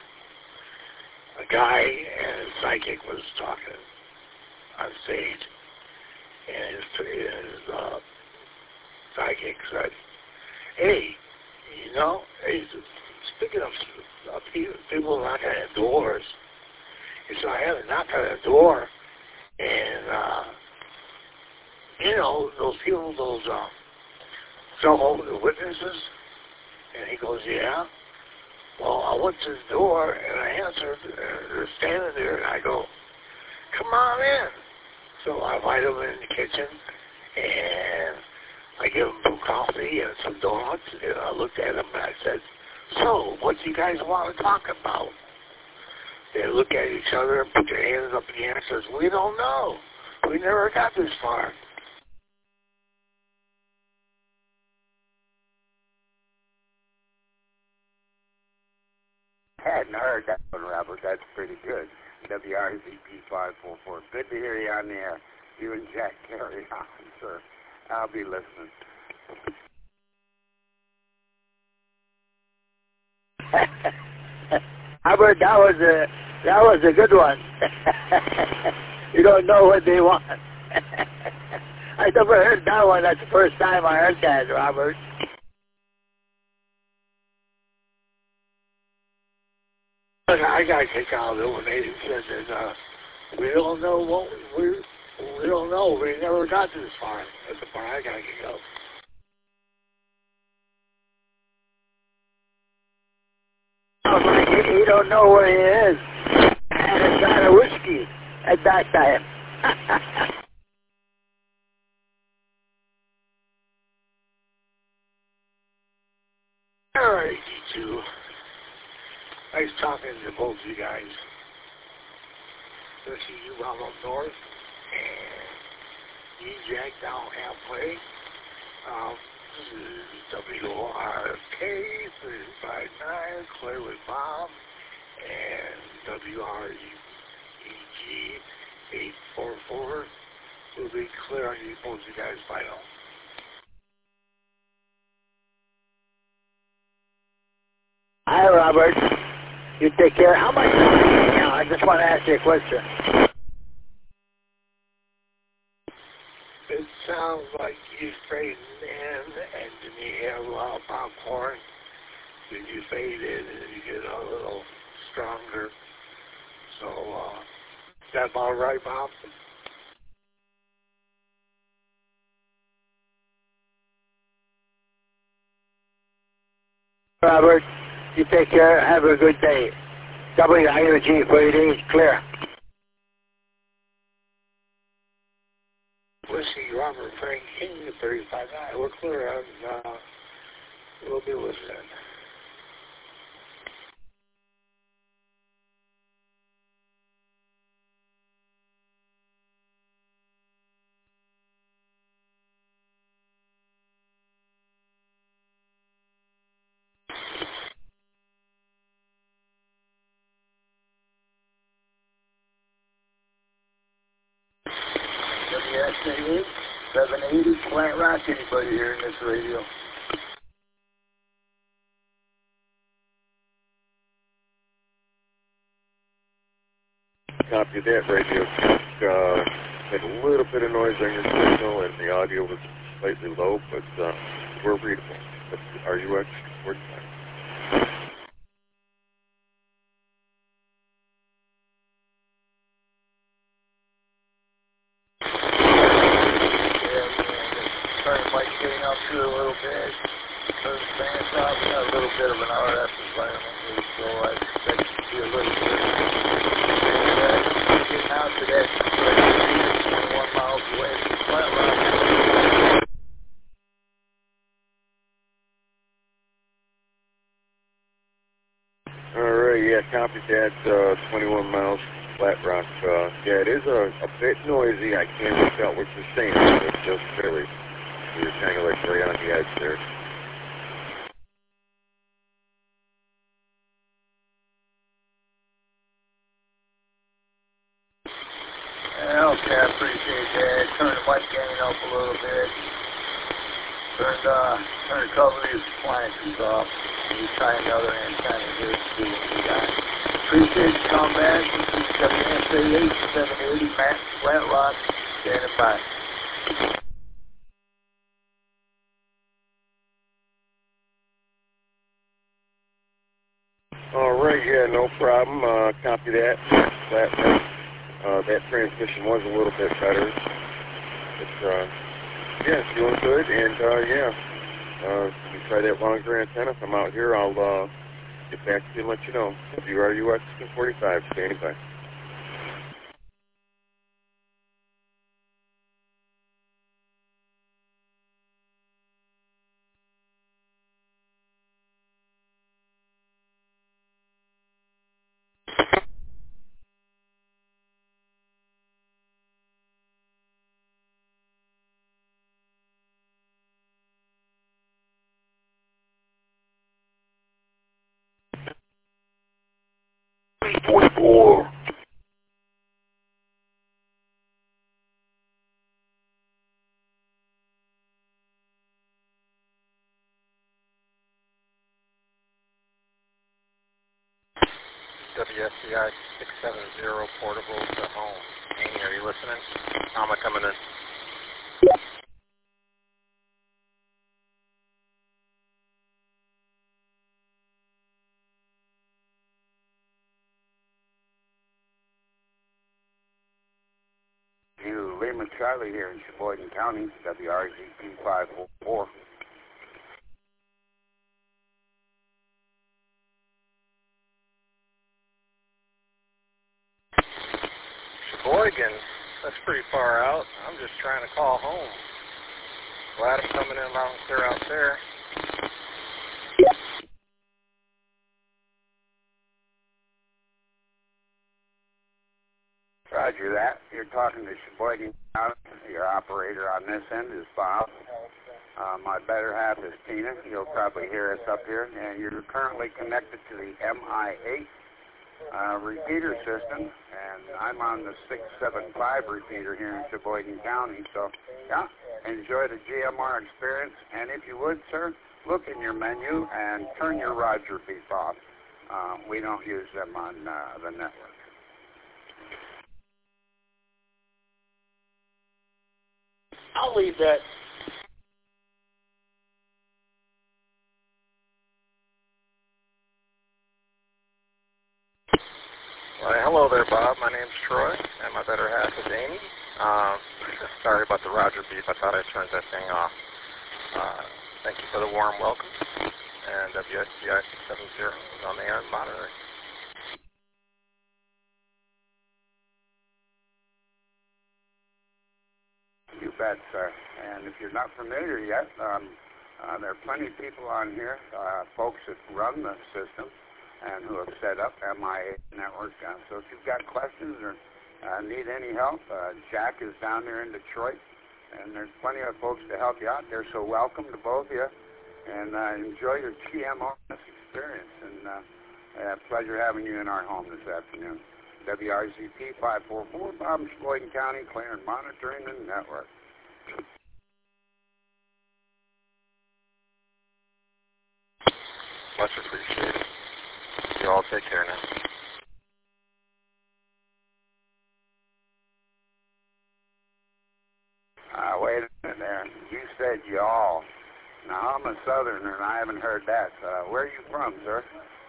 a guy and his psychic was talking on stage, and his, his uh, psychic said, "Hey, you know, hey, speaking of, of people knocking at doors," he said, "I had a knock on a door, and uh, you know, those people, those uh, Jehovah's Witnesses." And he goes, "Yeah." Well, I went to the door and I answered, and they're standing there, and I go, "Come on in." So I invite them in the kitchen, and I give them some coffee and some donuts, and I looked at them and I said, "So, what do you guys want to talk about?" They look at each other and put their hands up in the air and says, "We don't know. We never got this far." Hadn't heard that one, Robert. That's pretty good. W R Z P five four four. Good to hear you on the air. You and Jack carry on, sir. I'll be listening. Albert, that was a that was a good one. You don't know what they want. I never heard that one. That's the first time I heard that, Robert. I got kicked out of it when they said that uh, we don't know what we we don't know. We never got this far. That's the part I got kicked out. Like he, he don't know where he is. And a shot of whiskey at that time. All right, you two. Nice talking to both of you guys. Especially you out up north, and you Jack down halfway. Um, this is W R K three five nine, Claire with Bob, and W R E G clear on you, both you guys. Bye now. Hi, Robert. You take care. How much? Now, I just want to ask you a question. It sounds like you straightened in and then you have a lot of popcorn. Then you fade in and you get a little stronger. So, uh, is that about right, Bob? Robert, you take care. Have a good day. W I U G for you days, clear. Whiskey, Robert, Frank, King, thirty-five nine. We're clear on, uh, we'll be listening. W S A eight, seven eighty, Plant Rock. Anybody hearing this radio? Copy that, radio. Uh, had a little bit of noise on your signal, and the audio was slightly low, but uh, we're readable. That's R U X forty-five. Getting up here a little bit. Turn the fans off. We got a little bit of an R F environment, so I expect to see a little bit. And uh, getting out to that twenty-one miles away from Flat Rock. All right, yeah, copy that. Uh, twenty-one miles, Flat Rock. Uh, yeah, it is a, a bit noisy. I can't make out what you're saying, but just barely. You're kind of like right on the edge there. Okay, I appreciate that. Turn the mic gain up a little bit. Turn the, turn a couple of these appliances off. And you try another antenna here to see what we got. Appreciate you coming back. This is W S A eight, seven eighty, Matt Flat Rock, standing by. All right, yeah, no problem. Uh, copy that. That uh, that transmission was a little bit better. It's uh, yeah, it's doing good, and uh, yeah, uh, you try that longer antenna. If I'm out here, I'll uh, get back to you and let you know. W R U X forty-five, standing by. forty-four. W S C I six seven zero portable to home. Amy, are you listening? Alma coming in. You, Lehman Charlie here in Sheboygan County, W R Z P five oh four. Sheboygan? That's pretty far out. I'm just trying to call home. Glad I'm coming in loud and clear out there. Roger that. You're talking to Sheboygan County. Your operator on this end is Bob. Uh, my better half is Tina. You'll probably hear us up here. And you're currently connected to the M I eight uh, repeater system, and I'm on the six seven five repeater here in Sheboygan County. So, yeah, enjoy the G M R experience. And if you would, sir, look in your menu and turn your Roger beep off. Uh, we don't use them on uh, the network. I'll leave that. Well, hello there, Bob. My name's Troy, and my better half is Amy. Um, sorry about the Roger beep. I thought I turned that thing off. Uh, thank you for the warm welcome. And W S G I six seven zero is on the air and monitoring. You bet, sir. And if you're not familiar yet, um, uh, there are plenty of people on here, uh, folks that run the system and who have set up M I A network. Uh, so if you've got questions or uh, need any help, uh, Jack is down there in Detroit, and there's plenty of folks to help you out there. So welcome to both of you, and uh, enjoy your G M R experience. And uh, uh, pleasure having you in our home this afternoon. W R Z P five four four, Bob in Sheboygan County, clear and monitoring the network. Much appreciated. You all take care now. Uh, wait a minute there. You said y'all. Now, I'm a southerner, and I haven't heard that. Uh, where are you from, sir?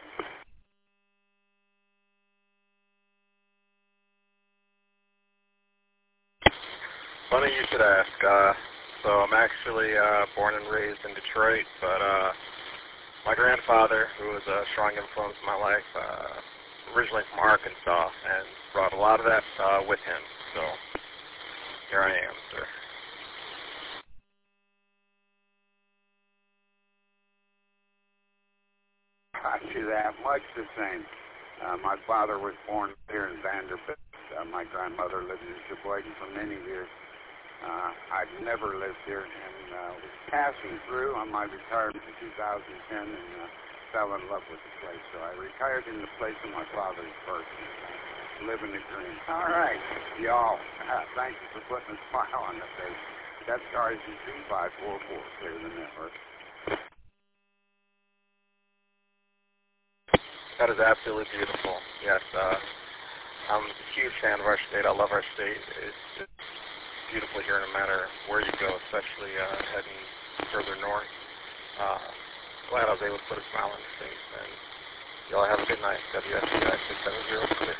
Funny you should ask. Uh, so I'm actually uh, born and raised in Detroit, but uh, my grandfather, who was a strong influence in my life, uh, originally from Arkansas, and brought a lot of that uh, with him. So here I am, sir. I do that much the same. Uh, my father was born here in Vanderbilt. Uh, my grandmother lived in Sheboygan for many years. Uh, I've never lived here, and uh, was passing through on my retirement in two thousand ten, and uh, fell in love with the place. So I retired in the place of my father's birth, and living the dream. All right, y'all. Uh, thank you for putting a smile on the face. That's R Z C five four four, clear the network. That is absolutely beautiful. Yes, uh, I'm a huge fan of our state. I love our state. It's, it's beautiful here no matter where you go, especially uh, heading further north. Uh, glad I was able to put a smile on your face. And y'all have a good night. W S G I six seven zero clear.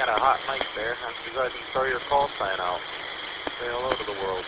got a hot mic there. Why don't you go ahead and throw your call sign out. Say hello to the world.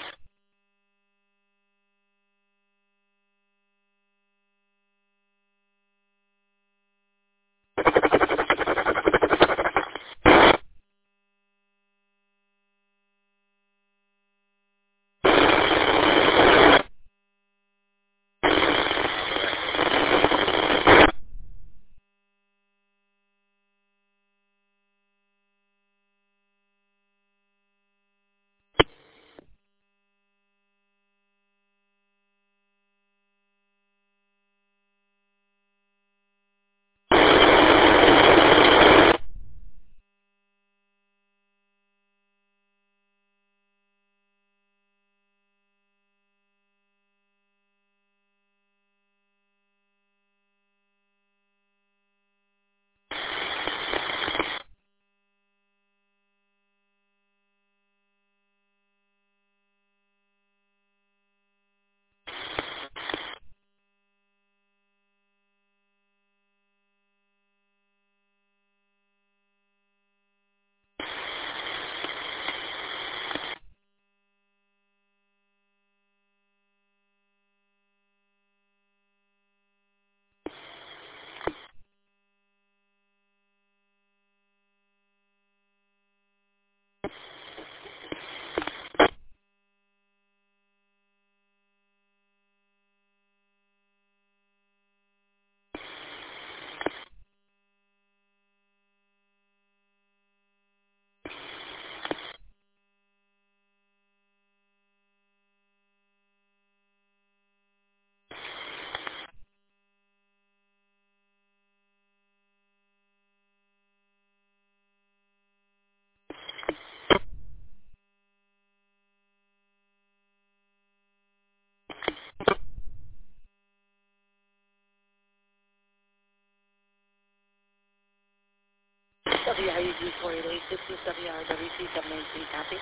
W I U G four eight eight, this is W R W C seven eight three, copy.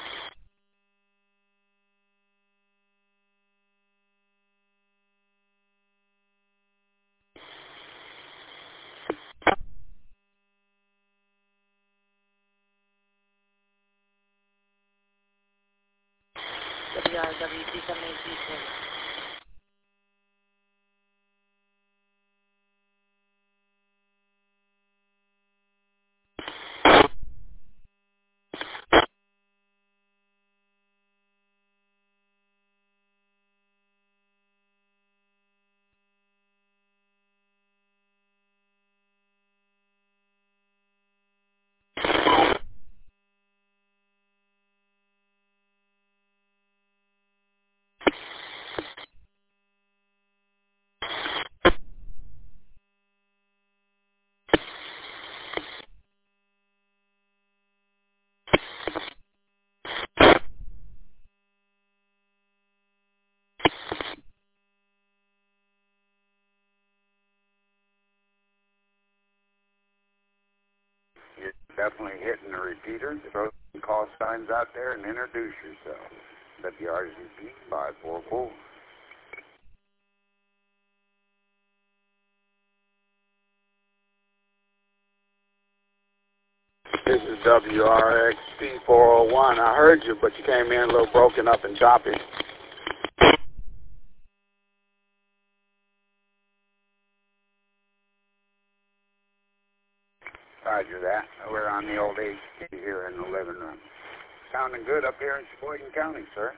W R W C seven eight three, four. Definitely hitting the repeater. Throw some call signs out there and introduce yourself. W R Z P five four four. This is W R X P four oh one. I heard you, but you came in a little broken up and choppy. Roger that. We're on the old H T here in the living room. Sounding good up here in Sheboygan County, sir.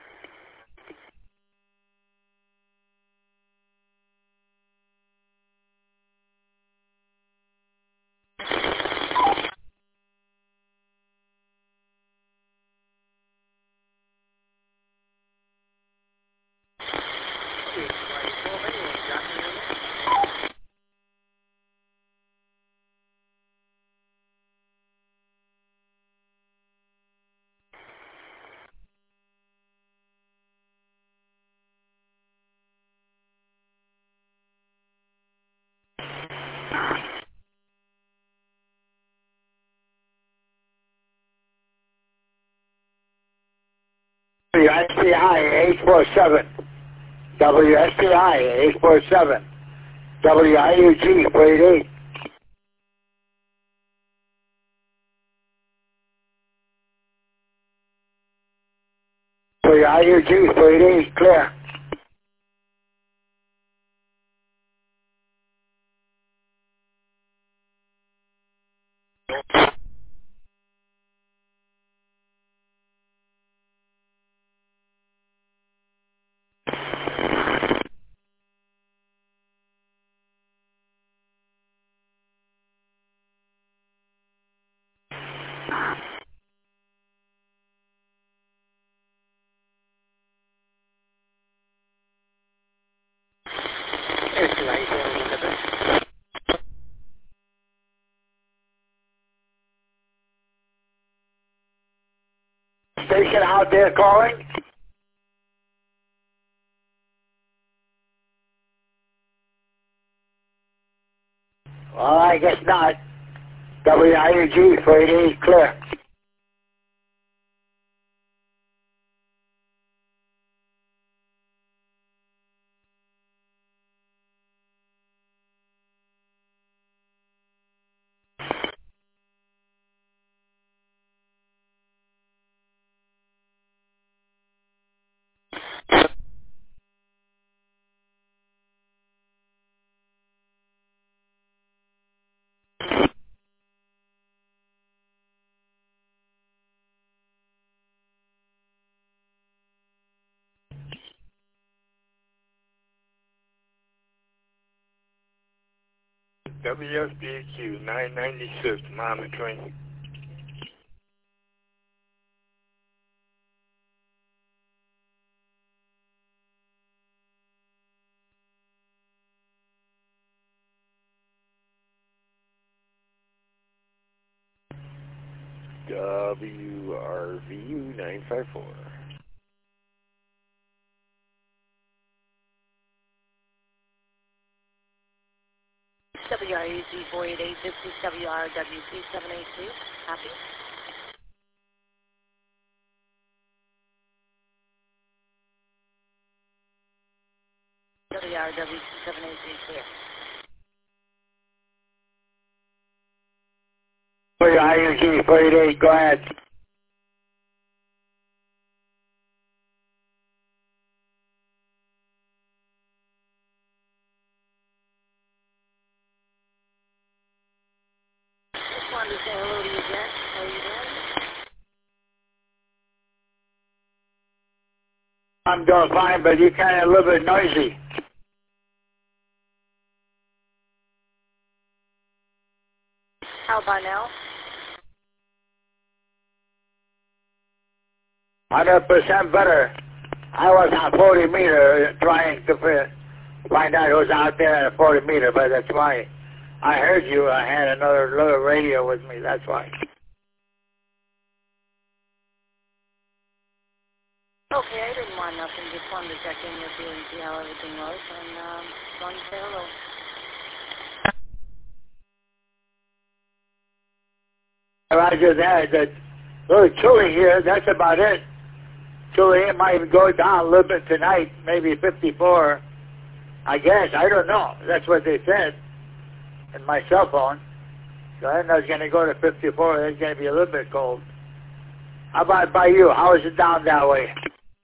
W S T I eight four seven. W S T I eight four seven. W I U G four eight eight. For your I U G for eight eight, clear. Station out there calling? Well, I guess not. W I U G for eight eight, clear. W S B Q nine ninety-six monitoring. W R V U nine five four. W R U G four eight eight, this is W R W C seven eight two. Copy. W R W C seven eight two, clear. For your I U G four eight eight, go ahead. Just wanted to say hello to you, Jack. How are you doing? I'm doing fine, but you're kind of a little bit noisy. How about now? one hundred percent better. I was on forty meter trying to find out who's out there at forty meter, but that's why I heard you. I had another little radio with me, that's why. Okay, I didn't want nothing. Just wanted to check in with you and see how everything was, and um, just wanted to say hello. Roger that. That's a little chilly here. That's about it. Chilly, it might even go down a little bit tonight, maybe fifty-four. I guess. I don't know. That's what they said in my cell phone. So I don't know it's going to go to fifty-four. It's going to be a little bit cold. How about by you? How is it down that way?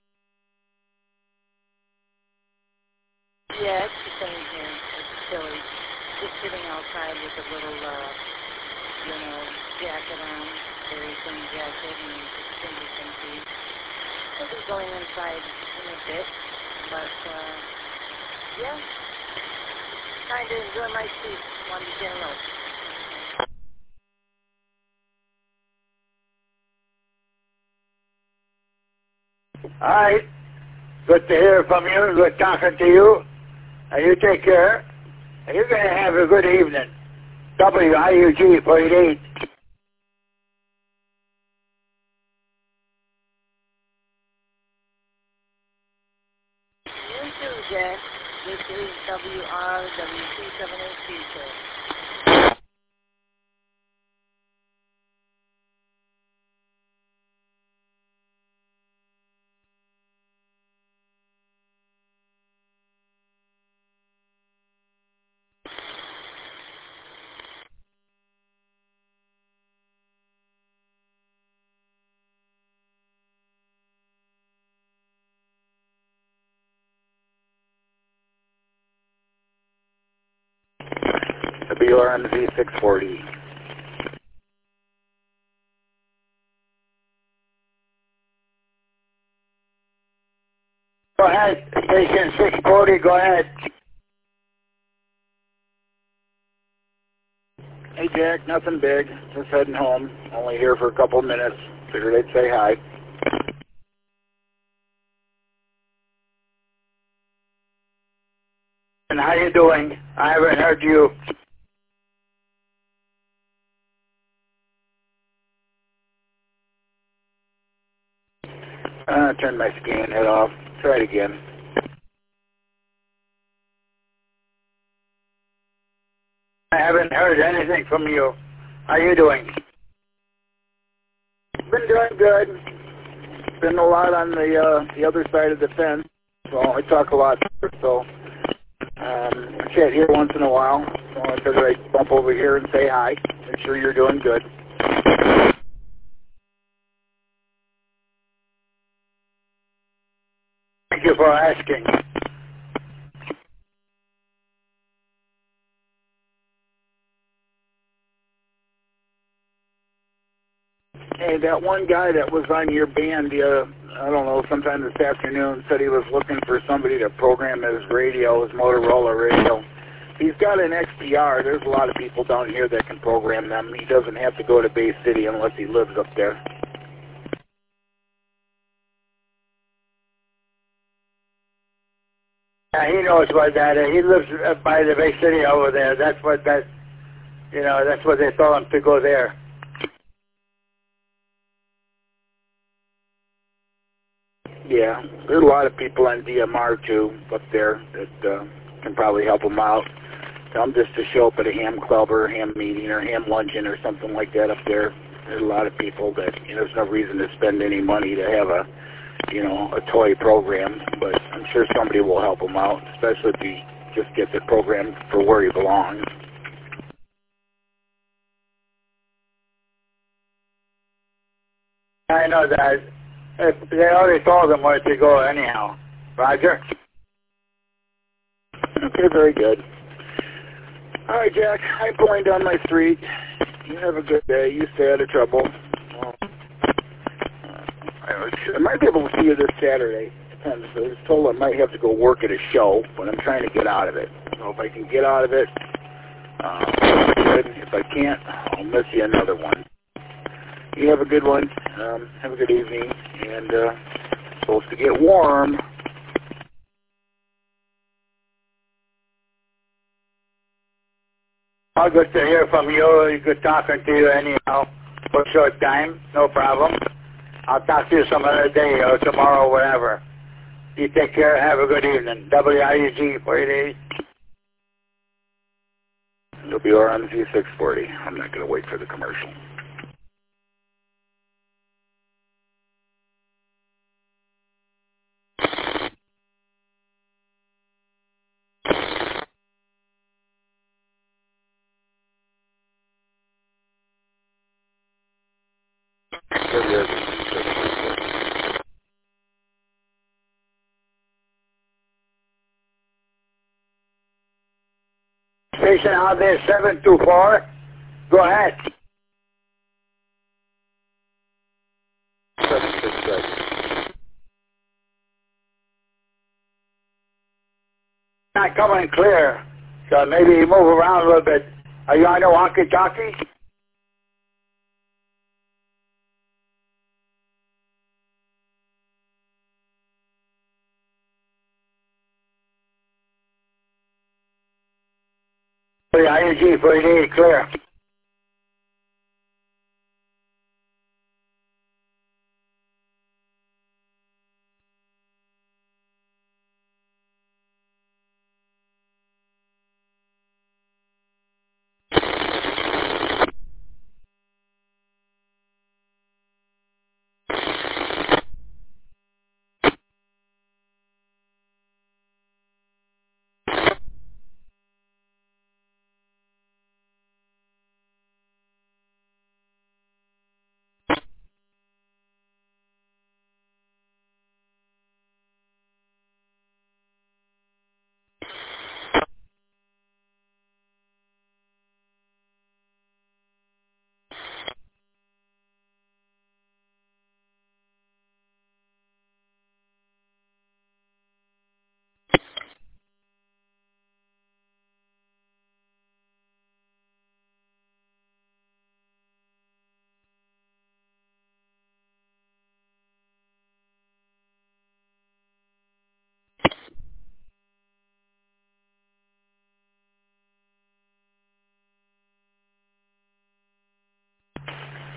Yeah, it's the same here. It's chilly. Just sitting outside with a little, uh, you know, jacket on, very thin jacket, and just fingers and feet. I'll be going inside in a bit, but, uh, yeah, trying to enjoy my sleep. Wanted to say hello. All right. Good to hear from you. Good talking to you. And you take care. And you're going to have a good evening. W I U G four eight eight. You too, Jack. This is W R W C seven eight two, sir. W R M Z six forty. Go ahead, station six forty, go ahead. Hey Jack, nothing big. Just heading home. Only here for a couple of minutes. Figured I'd say hi. And how you doing? I haven't heard you. Uh, turn my scan head off. Try it again. I haven't heard anything from you. How you doing? Been doing good. Been a lot on the uh, the other side of the fence, so I talk a lot. So um, I chat here once in a while. So I figured I'd bump over here and say hi. Make sure you're doing good. Thank you for asking. Hey, that one guy that was on your band, uh, I don't know, sometime this afternoon, said he was looking for somebody to program his radio, his Motorola radio. He's got an X T R. There's a lot of people down here that can program them. He doesn't have to go to Bay City unless he lives up there. Yeah, he knows what that is. He lives uh, by the Bay City over there. That's what that, you know, that's what they told him to go there. Yeah, there's a lot of people on D M R too up there that uh, can probably help them out. Tell them just to show up at a ham club or a ham meeting or a ham luncheon or something like that up there. There's a lot of people that, you know, there's no reason to spend any money to have a, you know, a toy program, but I'm sure somebody will help them out, especially if he just gets it programmed for where he belongs. I know that. If they already told him where to go anyhow. Roger? Okay, very good. All right, Jack, I'm pulling down my street. You have a good day. You stay out of trouble. Well, I might be able to see you this Saturday. Depends. I was told I might have to go work at a show, but I'm trying to get out of it. So if I can get out of it, uh, good. If I can't, I'll miss you another one. You have a good one. Um, have a good evening. And uh, supposed to get warm. All good to hear from you. Good talking to you anyhow for a short time. No problem. I'll talk to you some other day or tomorrow or whatever. You take care. Have a good evening. W R U G four eighty-eight. W R M Z six forty. I'm not going to wait for the commercial. Station out there seven two four. Go ahead. seven six seven. Not coming clear. So maybe you move around a little bit. Are you on the walkie-talkie? I U G four eighty-eight, clear.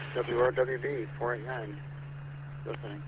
W R W D, four eight nine. Listening.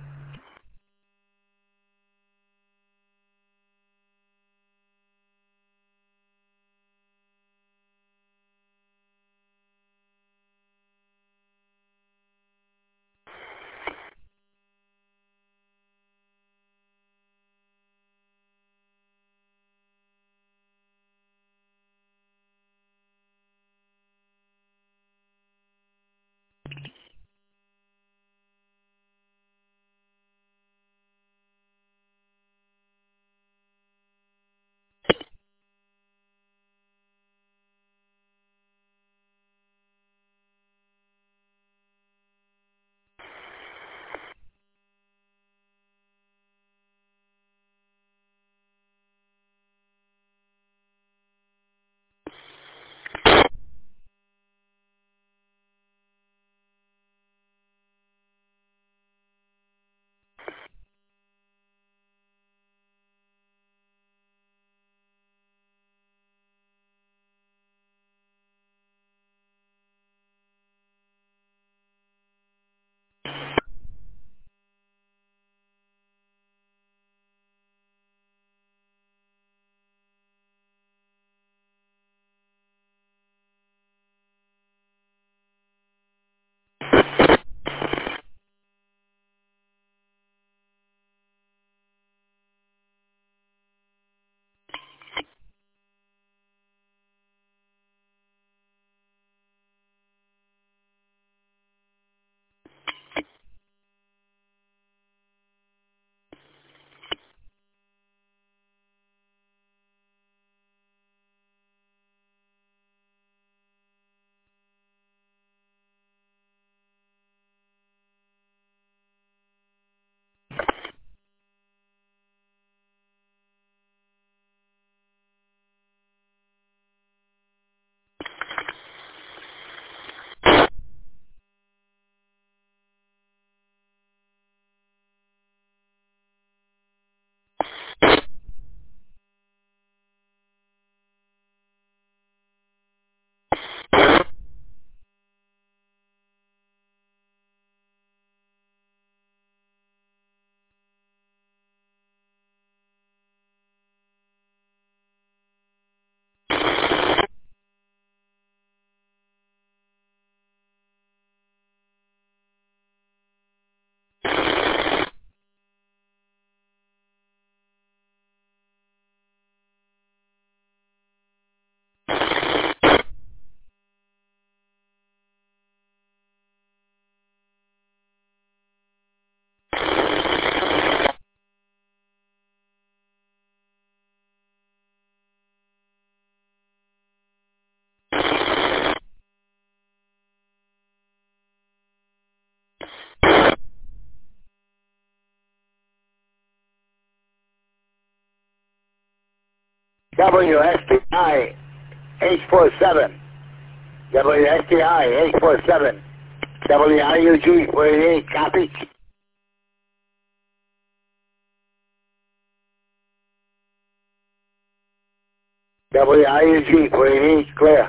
W S T I eight four seven. W S T I eight four seven. W I U G four eight eight, copy. W I U G four eight eight, clear.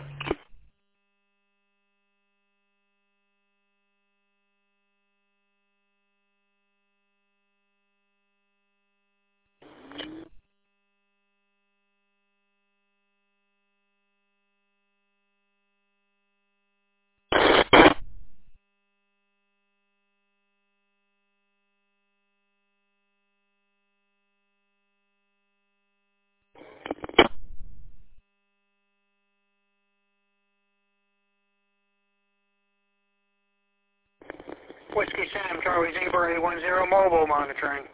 Whiskey Sam, Charlie Zebra eight one zero, mobile monitoring.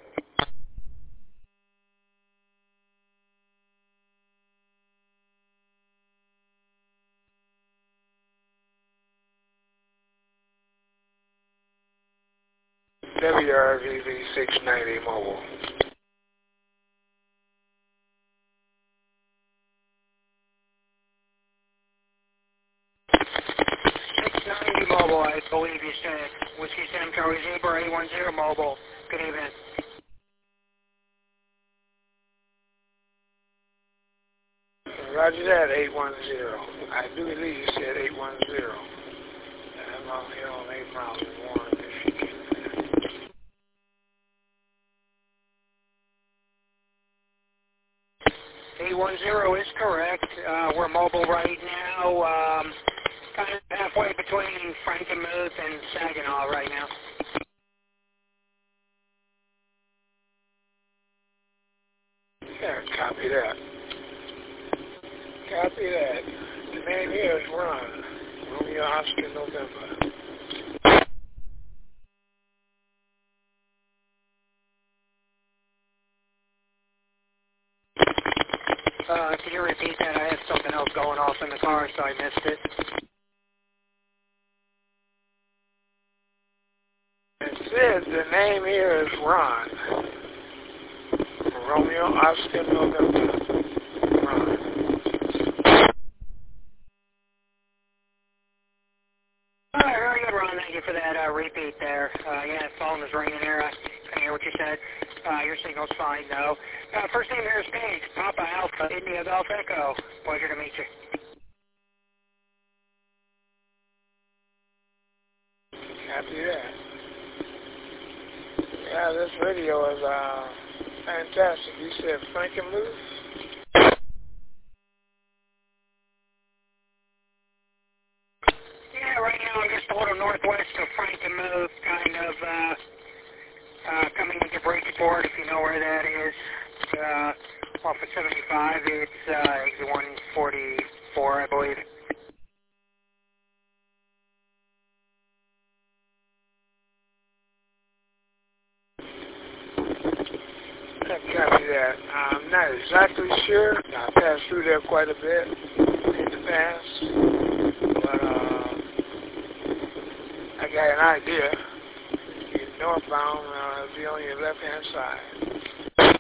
W R V V six ninety, mobile. six ninety mobile, I believe you said. Whiskey Sam, Charlie Zebra eight one zero, mobile. Good evening. Roger that, eight one zero. I do believe you said eight one zero. I'm Romeo, eight miles of Warren, Michigan. eight one zero is correct. Uh, we're mobile right now, um, kind of halfway between Frankenmuth and Saginaw right now. Yeah, copy that. Copy that. The name here is Ron. Romeo Oscar November. Uh, can you repeat that? I had something else going off in the car, so I missed it. It says the name here is Ron. Romeo Oscar November. Ron. All right, very good, Ron. Thank you for that uh, repeat there. Uh, yeah, phone was ringing there. I couldn't hear what you said. Uh, your signal's fine, though. Uh, first name here is Paige, Papa Alpha, India Golf Echo. Pleasure to meet you. Copy that. Yeah, this video is uh, fantastic. You said Frankenmuth? Yeah, right now I'm just a little northwest of Frankenmuth, kind of uh, uh, coming into Bridgeport, if you know where that is. Uh, off of seventy-five, it's uh, exit one forty-four, I believe. Copy that. I'm not exactly sure. I passed through there quite a bit in the past, but uh, I got an idea. If you're northbound, uh, it'll be on your left-hand side.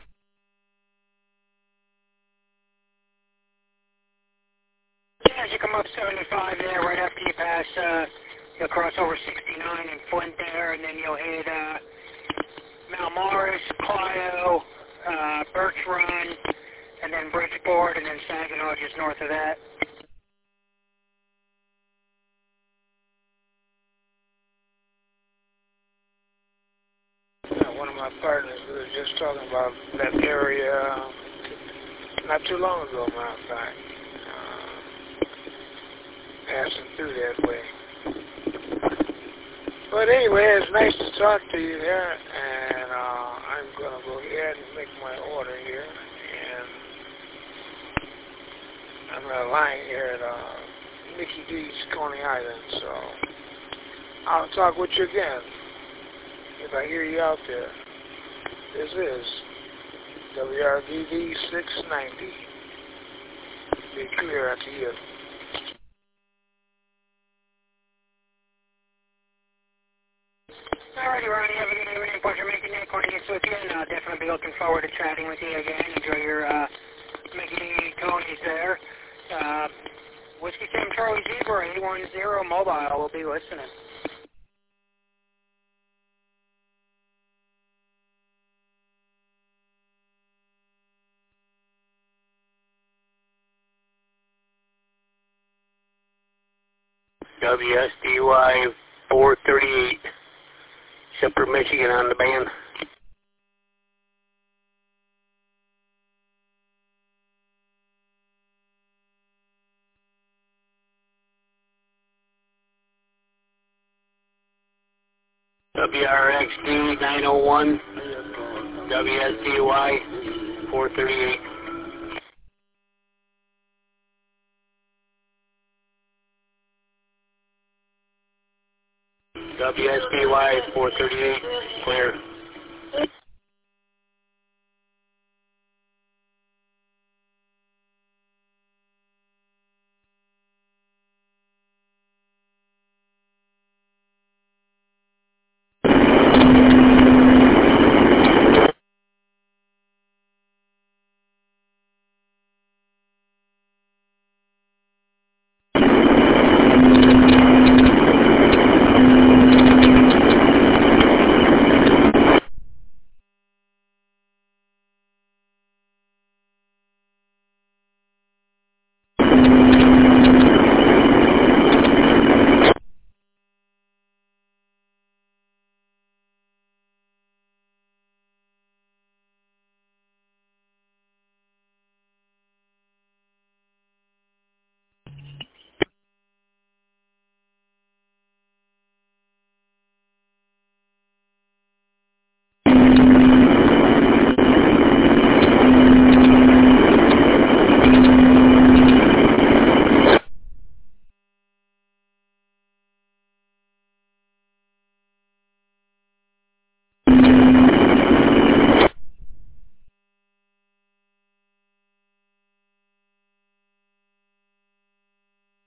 Yeah, as you come up seventy-five there, right after you pass, uh, you'll cross over sixty-nine in Flint there, and then you'll hit uh, Mount Morris, Clio, uh, Birch Run, and then Bridgeport, and then Saginaw just north of that. Uh, one of my partners, we were just talking about that area uh, not too long ago, matter of fact, uh, passing through that way. But anyway, it's nice to talk to you there, and uh, I'm going to go ahead and make my order here, and I'm going to line here at uh, Mickey D's Coney Island, so I'll talk with you again if I hear you out there. This is W R V D six ninety. Be clear after you. Alrighty, Ronnie, have a good evening. Pleasure making that acquaintance with you, and I'll definitely be looking forward to chatting with you again. Enjoy your uh, Mickey D. Coney's there. Uh, Whiskey Sam Charlie Zebra, eight one zero mobile, will be listening. W S D Y four thirty-eight, Shepard, Michigan on the band. W R X D nine oh one, W S D Y four thirty-eight. W S D Y four thirty-eight, clear.